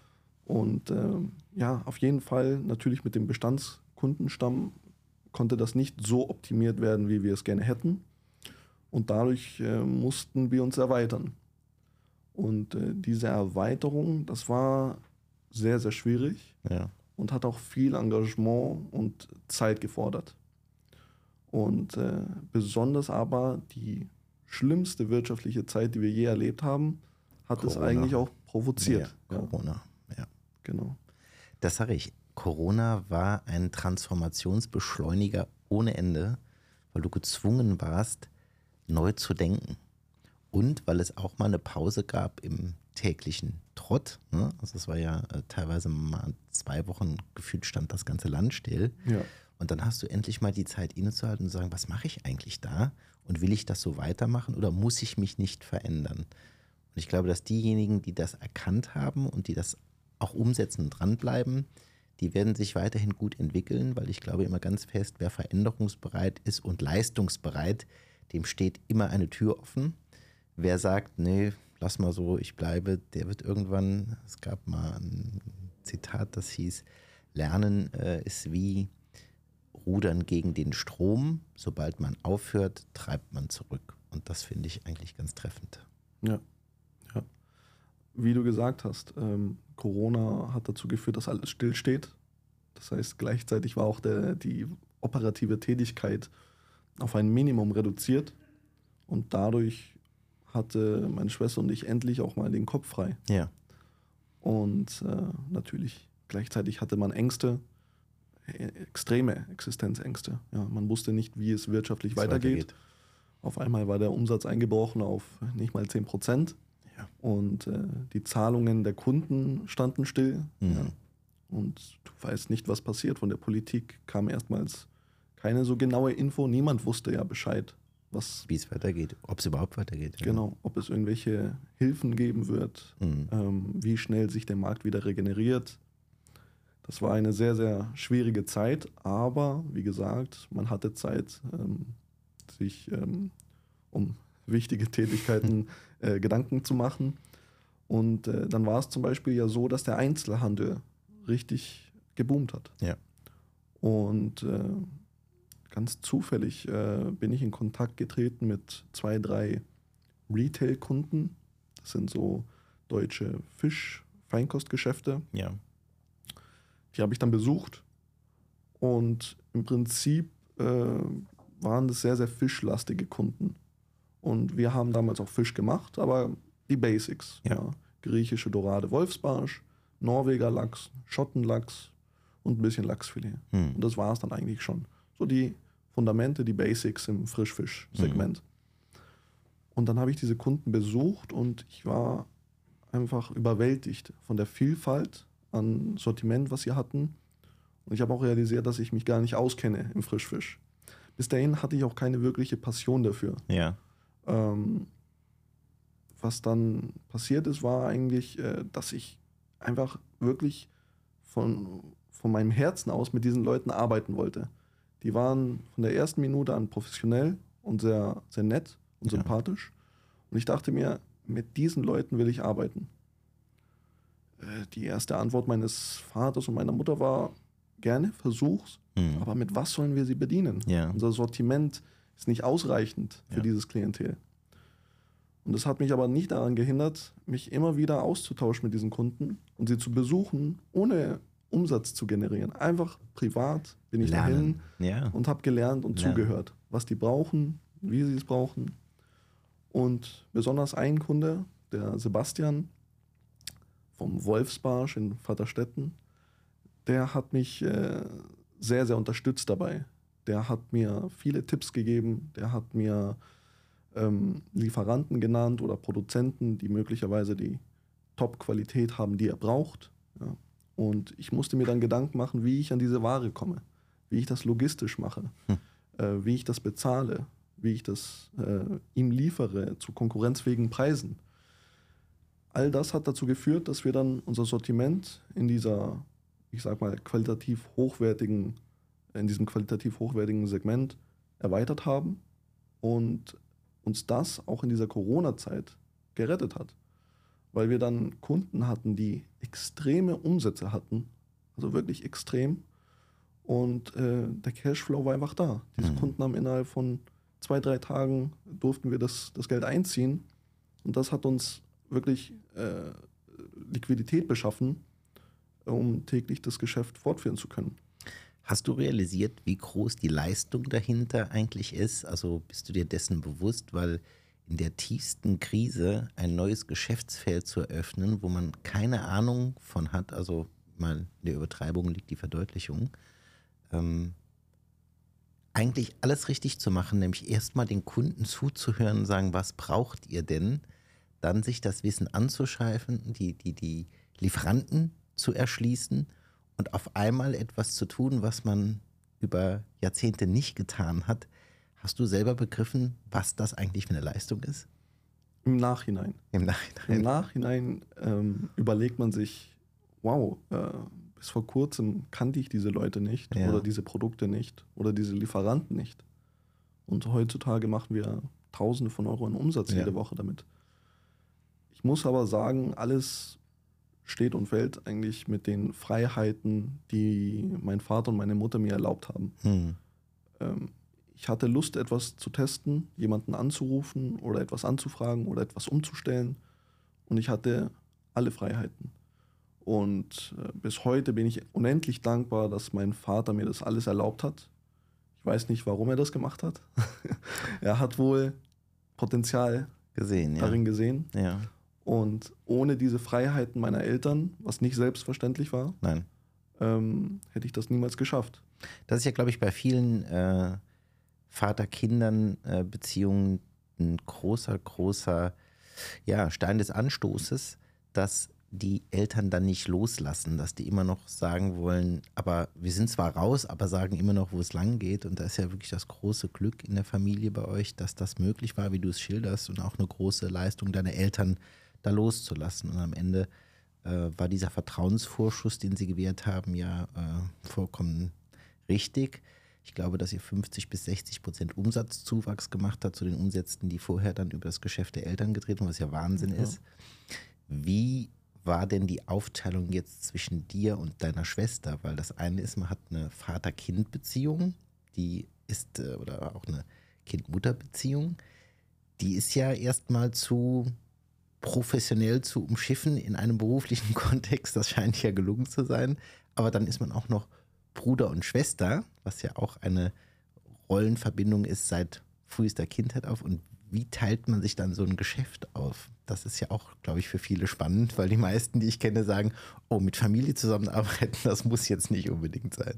Und ähm, ja, auf jeden Fall natürlich mit dem Bestandskundenstamm konnte das nicht so optimiert werden, wie wir es gerne hätten. Und dadurch äh, mussten wir uns erweitern. Und äh, diese Erweiterung, das war sehr, sehr schwierig Ja. und hat auch viel Engagement und Zeit gefordert. Und äh, besonders aber die schlimmste wirtschaftliche Zeit, die wir je erlebt haben, hat es Corona. eigentlich auch provoziert. Ja, Corona, ja. Genau. Das sage ich. Corona war ein Transformationsbeschleuniger ohne Ende, weil du gezwungen warst, neu zu denken. Und weil es auch mal eine Pause gab im täglichen Trott. Ne? Also es war ja äh, teilweise mal zwei Wochen gefühlt stand das ganze Land still. Ja. Und dann hast du endlich mal die Zeit innezuhalten und zu sagen, was mache ich eigentlich da? Und will ich das so weitermachen oder muss ich mich nicht verändern? Und ich glaube, dass diejenigen, die das erkannt haben und die das auch umsetzen und dranbleiben, die werden sich weiterhin gut entwickeln, weil ich glaube immer ganz fest, wer veränderungsbereit ist und leistungsbereit, dem steht immer eine Tür offen. Wer sagt, nee, lass mal so, ich bleibe, der wird irgendwann, es gab mal ein Zitat, das hieß, Lernen äh, ist wie Rudern gegen den Strom. Sobald man aufhört, treibt man zurück. Und das finde ich eigentlich ganz treffend. Ja, ja. Wie du gesagt hast, ähm, Corona hat dazu geführt, dass alles stillsteht. Das heißt, gleichzeitig war auch der, die operative Tätigkeit auf ein Minimum reduziert. Und dadurch hatte meine Schwester und ich endlich auch mal den Kopf frei. Ja. Und äh, natürlich, gleichzeitig hatte man Ängste, äh, extreme Existenzängste. Ja, man wusste nicht, wie es wirtschaftlich weitergeht. weitergeht. Auf einmal war der Umsatz eingebrochen auf nicht mal zehn Prozent. Ja. Und äh, die Zahlungen der Kunden standen still. Mhm. Ja. Und du weißt nicht, was passiert. Von der Politik kam erstmals keine so genaue Info. Niemand wusste ja Bescheid, was, wie es weitergeht, ob es überhaupt weitergeht. Ja. Genau, ob es irgendwelche Hilfen geben wird, Mhm. ähm, wie schnell sich der Markt wieder regeneriert. Das war eine sehr, sehr schwierige Zeit, aber wie gesagt, man hatte Zeit, ähm, sich ähm, um wichtige Tätigkeiten äh, Gedanken zu machen. Und äh, dann war es zum Beispiel ja so, dass der Einzelhandel richtig geboomt hat. Ja. Und äh, ganz zufällig äh, bin ich in Kontakt getreten mit zwei, drei Retail-Kunden. Das sind so deutsche Fisch-Feinkostgeschäfte. Ja. Die habe ich dann besucht. Und im Prinzip äh, waren das sehr, sehr fischlastige Kunden. Und wir haben damals auch Fisch gemacht, aber die Basics. Ja. Ja. Griechische Dorade Wolfsbarsch, Norweger Lachs, Schottenlachs und ein bisschen Lachsfilet. Hm. Und das war es dann eigentlich schon. So die Fundamente, die Basics im Frischfisch-Segment. Mhm. Und dann habe ich diese Kunden besucht und ich war einfach überwältigt von der Vielfalt an Sortiment, was sie hatten. Und ich habe auch realisiert, dass ich mich gar nicht auskenne im Frischfisch. Bis dahin hatte ich auch keine wirkliche Passion dafür. Ja. Ähm, was dann passiert ist, war eigentlich, äh, dass ich einfach wirklich von, von meinem Herzen aus mit diesen Leuten arbeiten wollte. Die waren von der ersten Minute an professionell und sehr, sehr nett und Ja. sympathisch. Und ich dachte mir, mit diesen Leuten will ich arbeiten. Äh, die erste Antwort meines Vaters und meiner Mutter war, gerne, versuch's, Mhm. aber mit was sollen wir sie bedienen? Ja. Unser Sortiment ist nicht ausreichend für Ja. dieses Klientel. Und das hat mich aber nicht daran gehindert, mich immer wieder auszutauschen mit diesen Kunden und sie zu besuchen, ohne Umsatz zu generieren. Einfach privat bin ich Lernen. dahin Ja. und habe gelernt und Lernen. zugehört, was die brauchen, wie sie es brauchen. Und besonders ein Kunde, der Sebastian vom Wolfsbarsch in Vaterstetten, der hat mich äh, sehr, sehr unterstützt dabei. Der hat mir viele Tipps gegeben, der hat mir ähm, Lieferanten genannt oder Produzenten, die möglicherweise die Top-Qualität haben, die er braucht. Ja. Und ich musste mir dann Gedanken machen, wie ich an diese Ware komme, wie ich das logistisch mache, Hm. äh, wie ich das bezahle, wie ich das äh, ihm liefere zu konkurrenzfähigen Preisen. All das hat dazu geführt, dass wir dann unser Sortiment in dieser, ich sag mal, qualitativ hochwertigen, in diesem qualitativ hochwertigen Segment erweitert haben und uns das auch in dieser Corona-Zeit gerettet hat. weil wir dann Kunden hatten, die extreme Umsätze hatten, also wirklich extrem. Und äh, der Cashflow war einfach da. Diese Mhm. Kunden haben innerhalb von zwei, drei Tagen durften wir das, das Geld einziehen. Und das hat uns wirklich äh, Liquidität beschaffen, um täglich das Geschäft fortführen zu können. Hast du realisiert, wie groß die Leistung dahinter eigentlich ist? Also bist du dir dessen bewusst, weil in der tiefsten Krise ein neues Geschäftsfeld zu eröffnen, wo man keine Ahnung von hat, also mal in der Übertreibung liegt die Verdeutlichung, ähm, eigentlich alles richtig zu machen, nämlich erstmal den Kunden zuzuhören und sagen, was braucht ihr denn? Dann sich das Wissen anzuschleifen, die, die, die Lieferanten zu erschließen und auf einmal etwas zu tun, was man über Jahrzehnte nicht getan hat. Hast du selber begriffen, was das eigentlich für eine Leistung ist? Im Nachhinein. Im Im Nachhinein. Nachhinein ähm, überlegt man sich, wow, äh, bis vor kurzem kannte ich diese Leute nicht Ja. oder diese Produkte nicht oder diese Lieferanten nicht. Und heutzutage machen wir Tausende von Euro in Umsatz Ja. jede Woche damit. Ich muss aber sagen, alles steht und fällt eigentlich mit den Freiheiten, die mein Vater und meine Mutter mir erlaubt haben. Hm. Ähm, ich hatte Lust, etwas zu testen, jemanden anzurufen oder etwas anzufragen oder etwas umzustellen. Und ich hatte alle Freiheiten. Und äh, bis heute bin ich unendlich dankbar, dass mein Vater mir das alles erlaubt hat. Ich weiß nicht, warum er das gemacht hat. Er hat wohl Potenzial Gesehen, ja. darin gesehen. Ja, Und ohne diese Freiheiten meiner Eltern, was nicht selbstverständlich war, nein. ähm, hätte ich das niemals geschafft. Das ist ja, glaube ich, bei vielen äh, Vater-Kindern-Beziehungen ein großer, großer ja, Stein des Anstoßes, dass die Eltern dann nicht loslassen, dass die immer noch sagen wollen, aber wir sind zwar raus, aber sagen immer noch, wo es lang geht. Und da ist ja wirklich das große Glück in der Familie bei euch, dass das möglich war, wie du es schilderst, und auch eine große Leistung deiner Eltern da loszulassen. Und am Ende äh, war dieser Vertrauensvorschuss, den sie gewährt haben, ja äh, vollkommen richtig. Ich glaube, dass ihr fünfzig bis sechzig Prozent Umsatzzuwachs gemacht habt zu den Umsätzen, die vorher dann über das Geschäft der Eltern gedreht wurden, was ja Wahnsinn Ja. ist. Wie war denn die Aufteilung jetzt zwischen dir und deiner Schwester? Weil das eine ist, man hat eine Vater-Kind-Beziehung, die ist, äh, oder auch eine Kind-Mutter-Beziehung, die ist ja erstmal zu professionell zu umschiffen in einem beruflichen Kontext. Das scheint ja gelungen zu sein. Aber dann ist man auch noch Bruder und Schwester, was ja auch eine Rollenverbindung ist seit frühester Kindheit auf. Und wie teilt man sich dann so ein Geschäft auf? Das ist ja auch, glaube ich, für viele spannend, weil die meisten, die ich kenne, sagen, oh, mit Familie zusammenarbeiten, das muss jetzt nicht unbedingt sein.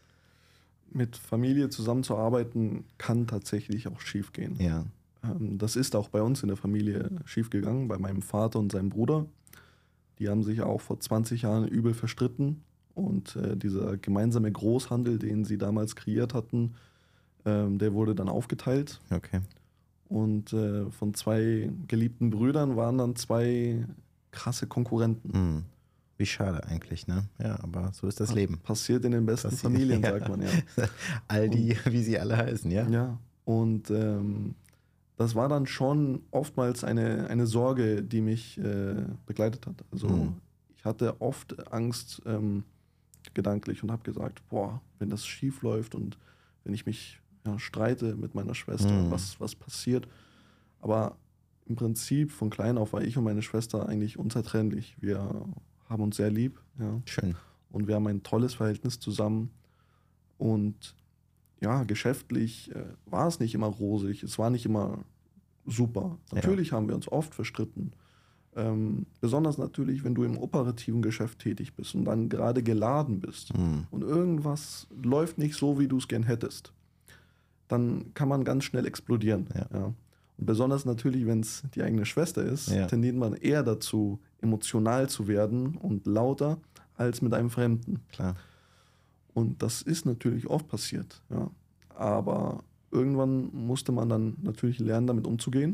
Mit Familie zusammenzuarbeiten kann tatsächlich auch schief gehen. Ja, Ähm, das ist auch bei uns in der Familie schief gegangen, bei meinem Vater und seinem Bruder. Die haben sich auch vor zwanzig Jahren übel verstritten. Und äh, dieser gemeinsame Großhandel, den sie damals kreiert hatten, ähm, der wurde dann aufgeteilt. okay. Und äh, von zwei geliebten Brüdern waren dann zwei krasse Konkurrenten. Hm. Wie schade eigentlich, ne? Ja, aber so ist das Leben. Passiert in den besten Passiert, Familien, ja. sagt man ja. All die, wie sie alle heißen, ja? Ja, und ähm, das war dann schon oftmals eine, eine Sorge, die mich äh, begleitet hat. Also Mhm. ich hatte oft Angst ähm, gedanklich und habe gesagt, boah, wenn das schief läuft und wenn ich mich ja, streite mit meiner Schwester, Mhm. was, was passiert. Aber im Prinzip von klein auf war ich und meine Schwester eigentlich unzertrennlich. Wir haben uns sehr lieb, ja, Schön. und wir haben ein tolles Verhältnis zusammen. Und ja, geschäftlich äh, war es nicht immer rosig, es war nicht immer super. Natürlich haben wir uns oft verstritten. Ähm, besonders natürlich, wenn du im operativen Geschäft tätig bist und dann gerade geladen bist Hm. und irgendwas läuft nicht so, wie du es gern hättest, dann kann man ganz schnell explodieren. Ja. Ja. Und besonders natürlich, wenn es die eigene Schwester ist, Ja. tendiert man eher dazu, emotional zu werden und lauter als mit einem Fremden. Klar. Und das ist natürlich oft passiert. Ja. Aber irgendwann musste man dann natürlich lernen, damit umzugehen.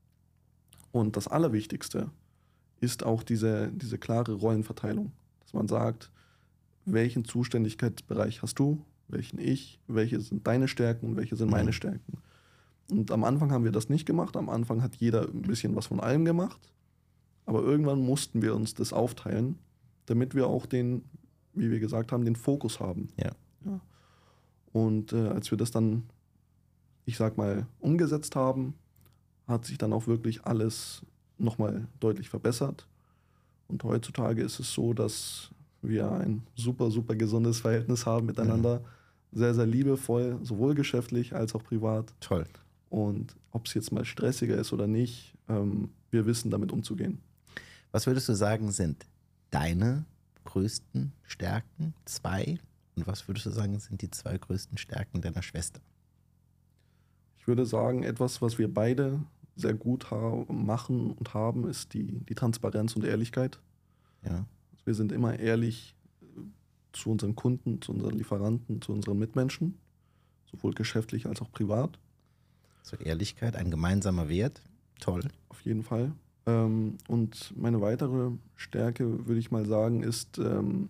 Und das Allerwichtigste ist auch diese, diese klare Rollenverteilung. Dass man sagt, welchen Zuständigkeitsbereich hast du, welchen ich, welche sind deine Stärken und welche sind Mhm. meine Stärken. Und am Anfang haben wir das nicht gemacht. Am Anfang hat jeder ein bisschen was von allem gemacht. Aber irgendwann mussten wir uns das aufteilen, damit wir auch den, wie wir gesagt haben, den Fokus haben. Ja. Ja. Und äh, als wir das dann, ich sag mal, umgesetzt haben, hat sich dann auch wirklich alles nochmal deutlich verbessert. Und heutzutage ist es so, dass wir ein super, super gesundes Verhältnis haben miteinander. Mhm. Sehr, sehr liebevoll, sowohl geschäftlich als auch privat. Toll. Und ob es jetzt mal stressiger ist oder nicht, ähm, wir wissen damit umzugehen. Was würdest du sagen, sind deine größten Stärken? Zwei? Und was würdest du sagen, sind die zwei größten Stärken deiner Schwester? Ich würde sagen, etwas, was wir beide sehr gut ha- machen und haben, ist die, die Transparenz und Ehrlichkeit. Ja. Wir sind immer ehrlich zu unseren Kunden, zu unseren Lieferanten, zu unseren Mitmenschen, sowohl geschäftlich als auch privat. So Ehrlichkeit, ein gemeinsamer Wert. Toll. Auf jeden Fall. Ähm, und meine weitere Stärke, würde ich mal sagen, ist, ähm,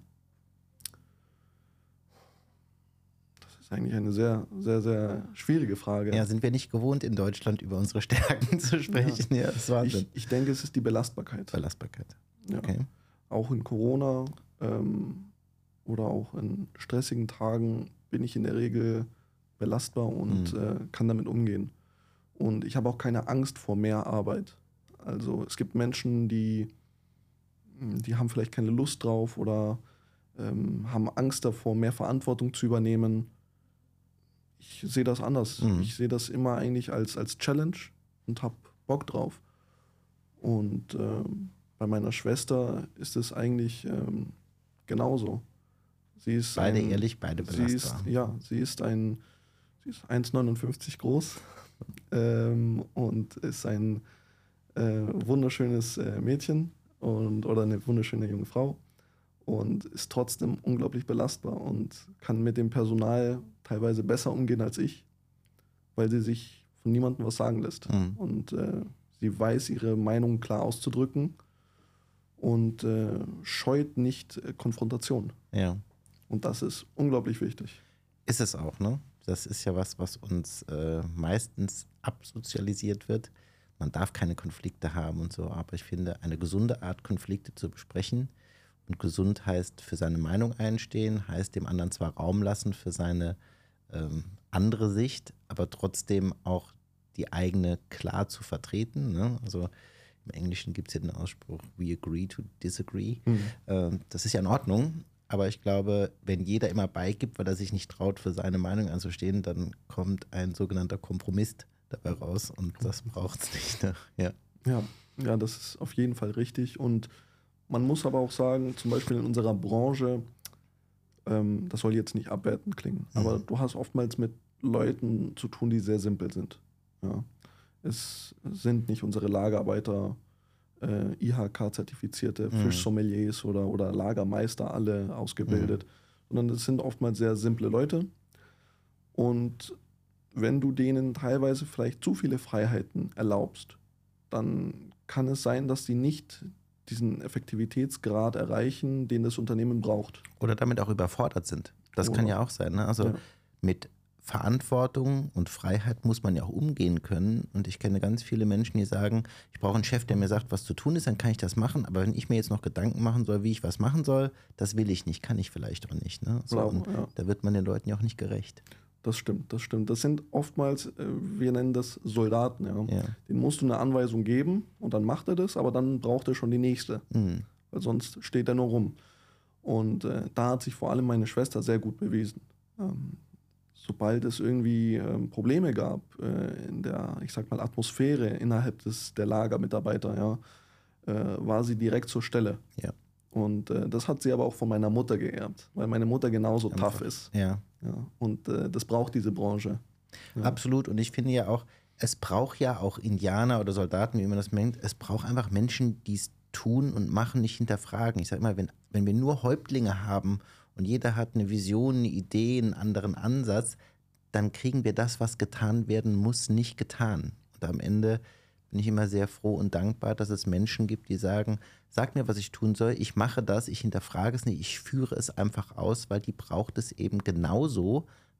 das ist eigentlich eine sehr, sehr, sehr schwierige Frage. Ja, sind wir nicht gewohnt, in Deutschland über unsere Stärken zu sprechen? Ja, Ja, das ist Wahnsinn. Ich, ich denke, es ist die Belastbarkeit. Belastbarkeit. Ja. Okay. Auch in Corona ähm, oder auch in stressigen Tagen bin ich in der Regel belastbar und Mhm. äh, kann damit umgehen. Und ich habe auch keine Angst vor mehr Arbeit. Also es gibt Menschen, die, die haben vielleicht keine Lust drauf oder ähm, haben Angst davor, mehr Verantwortung zu übernehmen. Ich sehe das anders. Mhm. Ich sehe das immer eigentlich als, als Challenge und habe Bock drauf. Und ähm, bei meiner Schwester ist es eigentlich ähm, genauso. Sie ist Beide ein, ehrlich, beide sie ist, belastbar. ja, sie ist ein sie ist eins Komma neunundfünfzig groß ähm, und ist ein äh, wunderschönes äh, Mädchen und, oder eine wunderschöne junge Frau und ist trotzdem unglaublich belastbar und kann mit dem Personal teilweise besser umgehen als ich, weil sie sich von niemandem was sagen lässt. Mhm. Und äh, sie weiß, ihre Meinung klar auszudrücken und äh, scheut nicht äh, Konfrontation. Ja. Und das ist unglaublich wichtig. Ist es auch, ne? Das ist ja was, was uns äh, meistens absozialisiert wird. Man darf keine Konflikte haben und so, aber ich finde, eine gesunde Art, Konflikte zu besprechen, und gesund heißt für seine Meinung einstehen, heißt dem anderen zwar Raum lassen für seine ähm, andere Sicht, aber trotzdem auch die eigene klar zu vertreten, ne? Also im Englischen gibt es ja den Ausspruch, we agree to disagree. Mhm. Ähm, das ist ja in Ordnung. Aber ich glaube, wenn jeder immer beigibt, weil er sich nicht traut, für seine Meinung anzustehen, dann kommt ein sogenannter Kompromiss dabei raus und das braucht es nicht. Ne? Ja. Ja, ja, das ist auf jeden Fall richtig. Und man muss aber auch sagen, zum Beispiel in unserer Branche, ähm, das soll jetzt nicht abwertend klingen, Mhm. aber du hast oftmals mit Leuten zu tun, die sehr simpel sind. Ja. Es sind nicht unsere Lagerarbeiter, äh, I H K-zertifizierte Mhm. Fischsommeliers oder, oder Lagermeister alle ausgebildet, sondern es sind oftmals sehr simple Leute. Und wenn du denen teilweise vielleicht zu viele Freiheiten erlaubst, dann kann es sein, dass sie nicht diesen Effektivitätsgrad erreichen, den das Unternehmen braucht. Oder damit auch überfordert sind. Das Oder- kann ja auch sein. Ne? Also Ja. mit Verantwortung und Freiheit muss man ja auch umgehen können. Und ich kenne ganz viele Menschen, die sagen, ich brauche einen Chef, der mir sagt, was zu tun ist, dann kann ich das machen. Aber wenn ich mir jetzt noch Gedanken machen soll, wie ich was machen soll, das will ich nicht, kann ich vielleicht auch nicht. Ne? So, Oder- und ja. da wird man den Leuten ja auch nicht gerecht. Das stimmt, das stimmt. Das sind oftmals, äh, wir nennen das Soldaten. Ja. Ja. Den musst du eine Anweisung geben und dann macht er das, aber dann braucht er schon die nächste, Mhm. weil sonst steht er nur rum. Und äh, da hat sich vor allem meine Schwester sehr gut bewiesen. Ähm, sobald es irgendwie ähm, Probleme gab äh, in der, ich sag mal, Atmosphäre innerhalb des, der Lagermitarbeiter, ja, äh, war sie direkt zur Stelle. Ja. Und äh, das hat sie aber auch von meiner Mutter geerbt, weil meine Mutter genauso Einfach. tough ist. Ja. Ja. Und äh, das braucht diese Branche. Ja. Absolut. Und ich finde ja auch, es braucht ja auch Indianer oder Soldaten, wie man das nennt, es braucht einfach Menschen, die es tun und machen, nicht hinterfragen. Ich sage immer, wenn, wenn wir nur Häuptlinge haben und jeder hat eine Vision, eine Idee, einen anderen Ansatz, dann kriegen wir das, was getan werden muss, nicht getan. Und am Ende bin ich immer sehr froh und dankbar, dass es Menschen gibt, die sagen, sag mir, was ich tun soll, ich mache das, ich hinterfrage es nicht, ich führe es einfach aus, weil die braucht es eben genauso,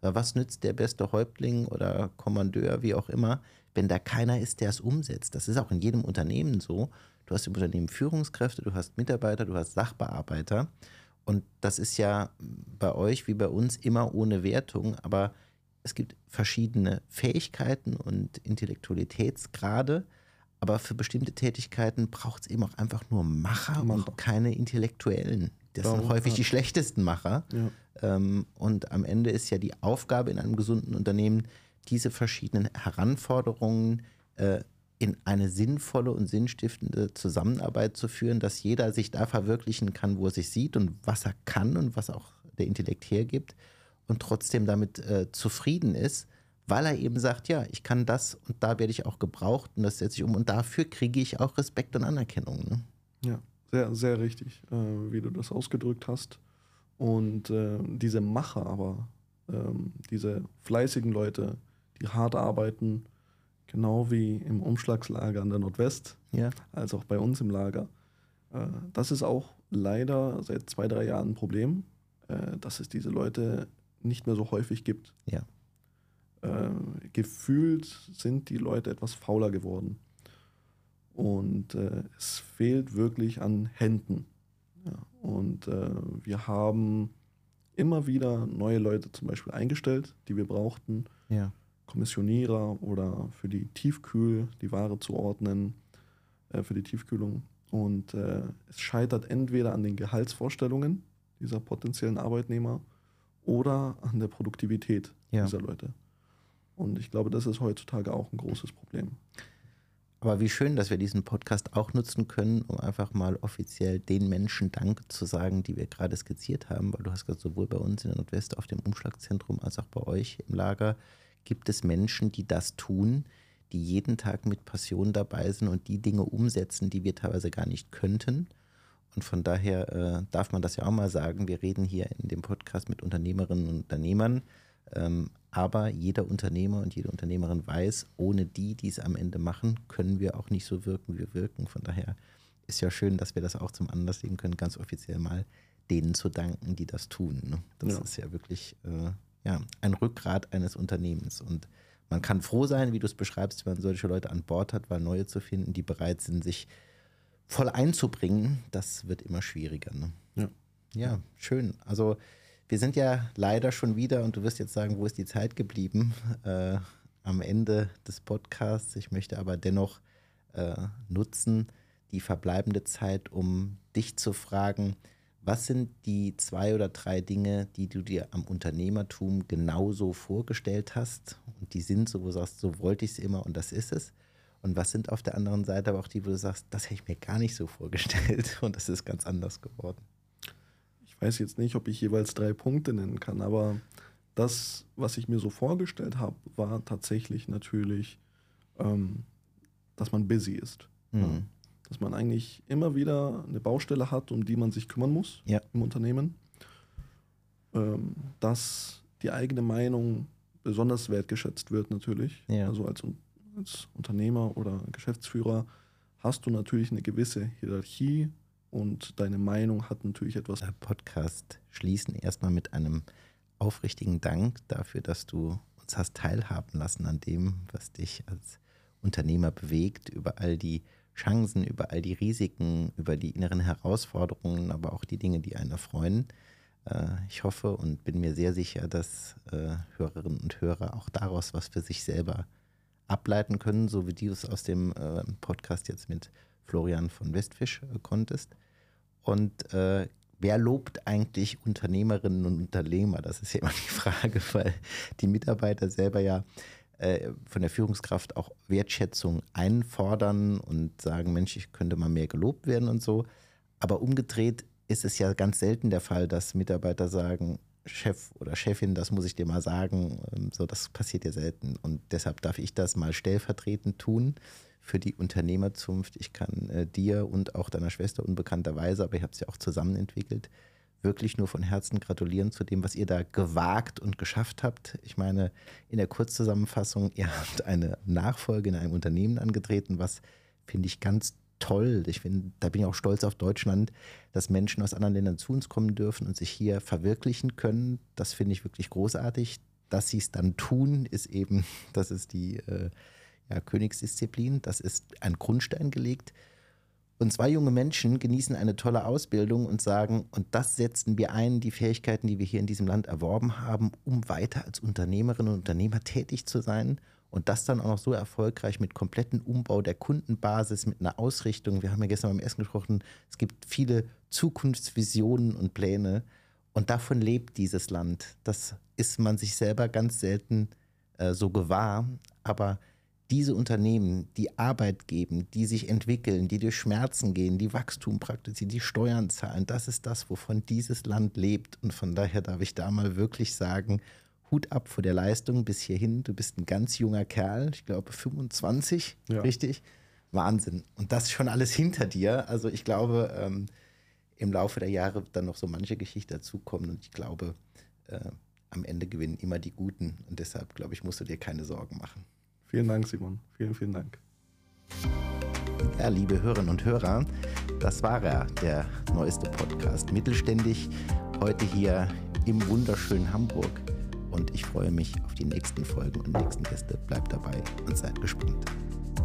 Was nützt der beste Häuptling oder Kommandeur, wie auch immer, wenn da keiner ist, der es umsetzt? Das ist auch in jedem Unternehmen so. Du hast im Unternehmen Führungskräfte, du hast Mitarbeiter, du hast Sachbearbeiter. Und das ist ja bei euch wie bei uns immer ohne Wertung, aber es gibt verschiedene Fähigkeiten und Intellektualitätsgrade, aber für bestimmte Tätigkeiten braucht es eben auch einfach nur Macher, Macher. und keine Intellektuellen. Das Darum, sind häufig ja. die schlechtesten Macher. Ja. Ähm, und am Ende ist ja die Aufgabe in einem gesunden Unternehmen, diese verschiedenen Heranforderungen äh, in eine sinnvolle und sinnstiftende Zusammenarbeit zu führen, dass jeder sich da verwirklichen kann, wo er sich sieht und was er kann und was auch der Intellekt hergibt und trotzdem damit äh, zufrieden ist, weil er eben sagt, ja, ich kann das und da werde ich auch gebraucht und das setze ich um und dafür kriege ich auch Respekt und Anerkennung. Ne? Ja, sehr, sehr richtig, äh, wie du das ausgedrückt hast. Und äh, diese Macher aber, ähm, diese fleißigen Leute, die hart arbeiten, genau wie im Umschlagslager an der Nordwest, ja. als auch bei uns im Lager. Äh, das ist auch leider seit zwei, drei Jahren ein Problem, äh, dass es diese Leute nicht mehr so häufig gibt. Ja. Äh, gefühlt sind die Leute etwas fauler geworden. Und äh, es fehlt wirklich an Händen. Ja. Und äh, wir haben immer wieder neue Leute zum Beispiel eingestellt, die wir brauchten. Ja. Kommissionierer oder für die Tiefkühl, die Ware zu ordnen, äh, für die Tiefkühlung. Und äh, es scheitert entweder an den Gehaltsvorstellungen dieser potenziellen Arbeitnehmer oder an der Produktivität ja. dieser Leute. Und ich glaube, das ist heutzutage auch ein großes Problem. Aber wie schön, dass wir diesen Podcast auch nutzen können, um einfach mal offiziell den Menschen Dank zu sagen, die wir gerade skizziert haben, weil du hast gesagt, sowohl bei uns in der Nordwest auf dem Umschlagzentrum als auch bei euch im Lager gibt es Menschen, die das tun, die jeden Tag mit Passion dabei sind und die Dinge umsetzen, die wir teilweise gar nicht könnten. Und von daher äh, darf man das ja auch mal sagen, wir reden hier in dem Podcast mit Unternehmerinnen und Unternehmern, ähm, aber jeder Unternehmer und jede Unternehmerin weiß, ohne die, die es am Ende machen, können wir auch nicht so wirken, wie wir wirken. Von daher ist ja schön, dass wir das auch zum Anlass nehmen können, ganz offiziell mal denen zu danken, die das tun. Ne? Das ja. ist ja wirklich äh, ja, ein Rückgrat eines Unternehmens. Und man kann froh sein, wie du es beschreibst, wenn man solche Leute an Bord hat, weil neue zu finden, die bereit sind, sich voll einzubringen, das wird immer schwieriger. Ne? Ja. Ja, schön. Also wir sind ja leider schon wieder, und du wirst jetzt sagen, wo ist die Zeit geblieben, äh, am Ende des Podcasts. Ich möchte aber dennoch äh, nutzen, die verbleibende Zeit, um dich zu fragen, was sind die zwei oder drei Dinge, die du dir am Unternehmertum genauso vorgestellt hast und die sind so, wo du sagst, so wollte ich es immer und das ist es. Und was sind auf der anderen Seite aber auch die, wo du sagst, das hätte ich mir gar nicht so vorgestellt und das ist ganz anders geworden. Ich weiß jetzt nicht, ob ich jeweils drei Punkte nennen kann, aber das, was ich mir so vorgestellt habe, war tatsächlich natürlich, ähm, dass man busy ist. Mhm. Ja. Dass man eigentlich immer wieder eine Baustelle hat, um die man sich kümmern muss ja. im Unternehmen. Ähm, dass die eigene Meinung besonders wertgeschätzt wird natürlich. Ja. Also als, als Unternehmer oder Geschäftsführer hast du natürlich eine gewisse Hierarchie und deine Meinung hat natürlich etwas. Der Podcast schließen erstmal mit einem aufrichtigen Dank dafür, dass du uns hast teilhaben lassen an dem, was dich als Unternehmer bewegt, über all die Chancen, über all die Risiken, über die inneren Herausforderungen, aber auch die Dinge, die einen erfreuen. Ich hoffe und bin mir sehr sicher, dass Hörerinnen und Hörer auch daraus was für sich selber ableiten können, so wie du es aus dem Podcast jetzt mit Florian von Westfisch konntest. Und äh, wer lobt eigentlich Unternehmerinnen und Unternehmer? Das ist ja immer die Frage, weil die Mitarbeiter selber ja von der Führungskraft auch Wertschätzung einfordern und sagen, Mensch, ich könnte mal mehr gelobt werden und so. Aber umgedreht ist es ja ganz selten der Fall, dass Mitarbeiter sagen, Chef oder Chefin, das muss ich dir mal sagen. So, das passiert ja selten. Und deshalb darf ich das mal stellvertretend tun für die Unternehmerzunft. Ich kann äh, dir und auch deiner Schwester unbekannterweise, aber ich habe es ja auch zusammen entwickelt, wirklich nur von Herzen gratulieren zu dem, was ihr da gewagt und geschafft habt. Ich meine, in der Kurzzusammenfassung, ihr habt eine Nachfolge in einem Unternehmen angetreten, was finde ich ganz toll. Ich finde, da bin ich auch stolz auf Deutschland, dass Menschen aus anderen Ländern zu uns kommen dürfen und sich hier verwirklichen können. Das finde ich wirklich großartig. dass sie es dann tun, ist eben, das ist die äh, ja, Königsdisziplin, das ist ein Grundstein gelegt. Und zwei junge Menschen genießen eine tolle Ausbildung und sagen, und das setzen wir ein, die Fähigkeiten, die wir hier in diesem Land erworben haben, um weiter als Unternehmerinnen und Unternehmer tätig zu sein. Und das dann auch noch so erfolgreich mit kompletten Umbau der Kundenbasis, mit einer Ausrichtung. Wir haben ja gestern beim Essen gesprochen, es gibt viele Zukunftsvisionen und Pläne. Und davon lebt dieses Land. Das ist man sich selber ganz selten äh, so gewahr. Aber diese Unternehmen, die Arbeit geben, die sich entwickeln, die durch Schmerzen gehen, die Wachstum praktizieren, die Steuern zahlen, das ist das, wovon dieses Land lebt. Und von daher darf ich da mal wirklich sagen, Hut ab vor der Leistung bis hierhin. Du bist ein ganz junger Kerl, ich glaube fünfundzwanzig, ja. Richtig? Wahnsinn. Und das schon alles hinter dir. Also ich glaube, ähm, im Laufe der Jahre wird dann noch so manche Geschichte dazukommen. Und ich glaube, äh, am Ende gewinnen immer die Guten. Und deshalb, glaube ich, musst du dir keine Sorgen machen. Vielen Dank, Simon. Vielen, vielen Dank. Ja, liebe Hörerinnen und Hörer, das war er, der neueste Podcast. Mittelständig, heute hier im wunderschönen Hamburg. Und ich freue mich auf die nächsten Folgen und nächsten Gäste. Bleibt dabei und seid gespannt.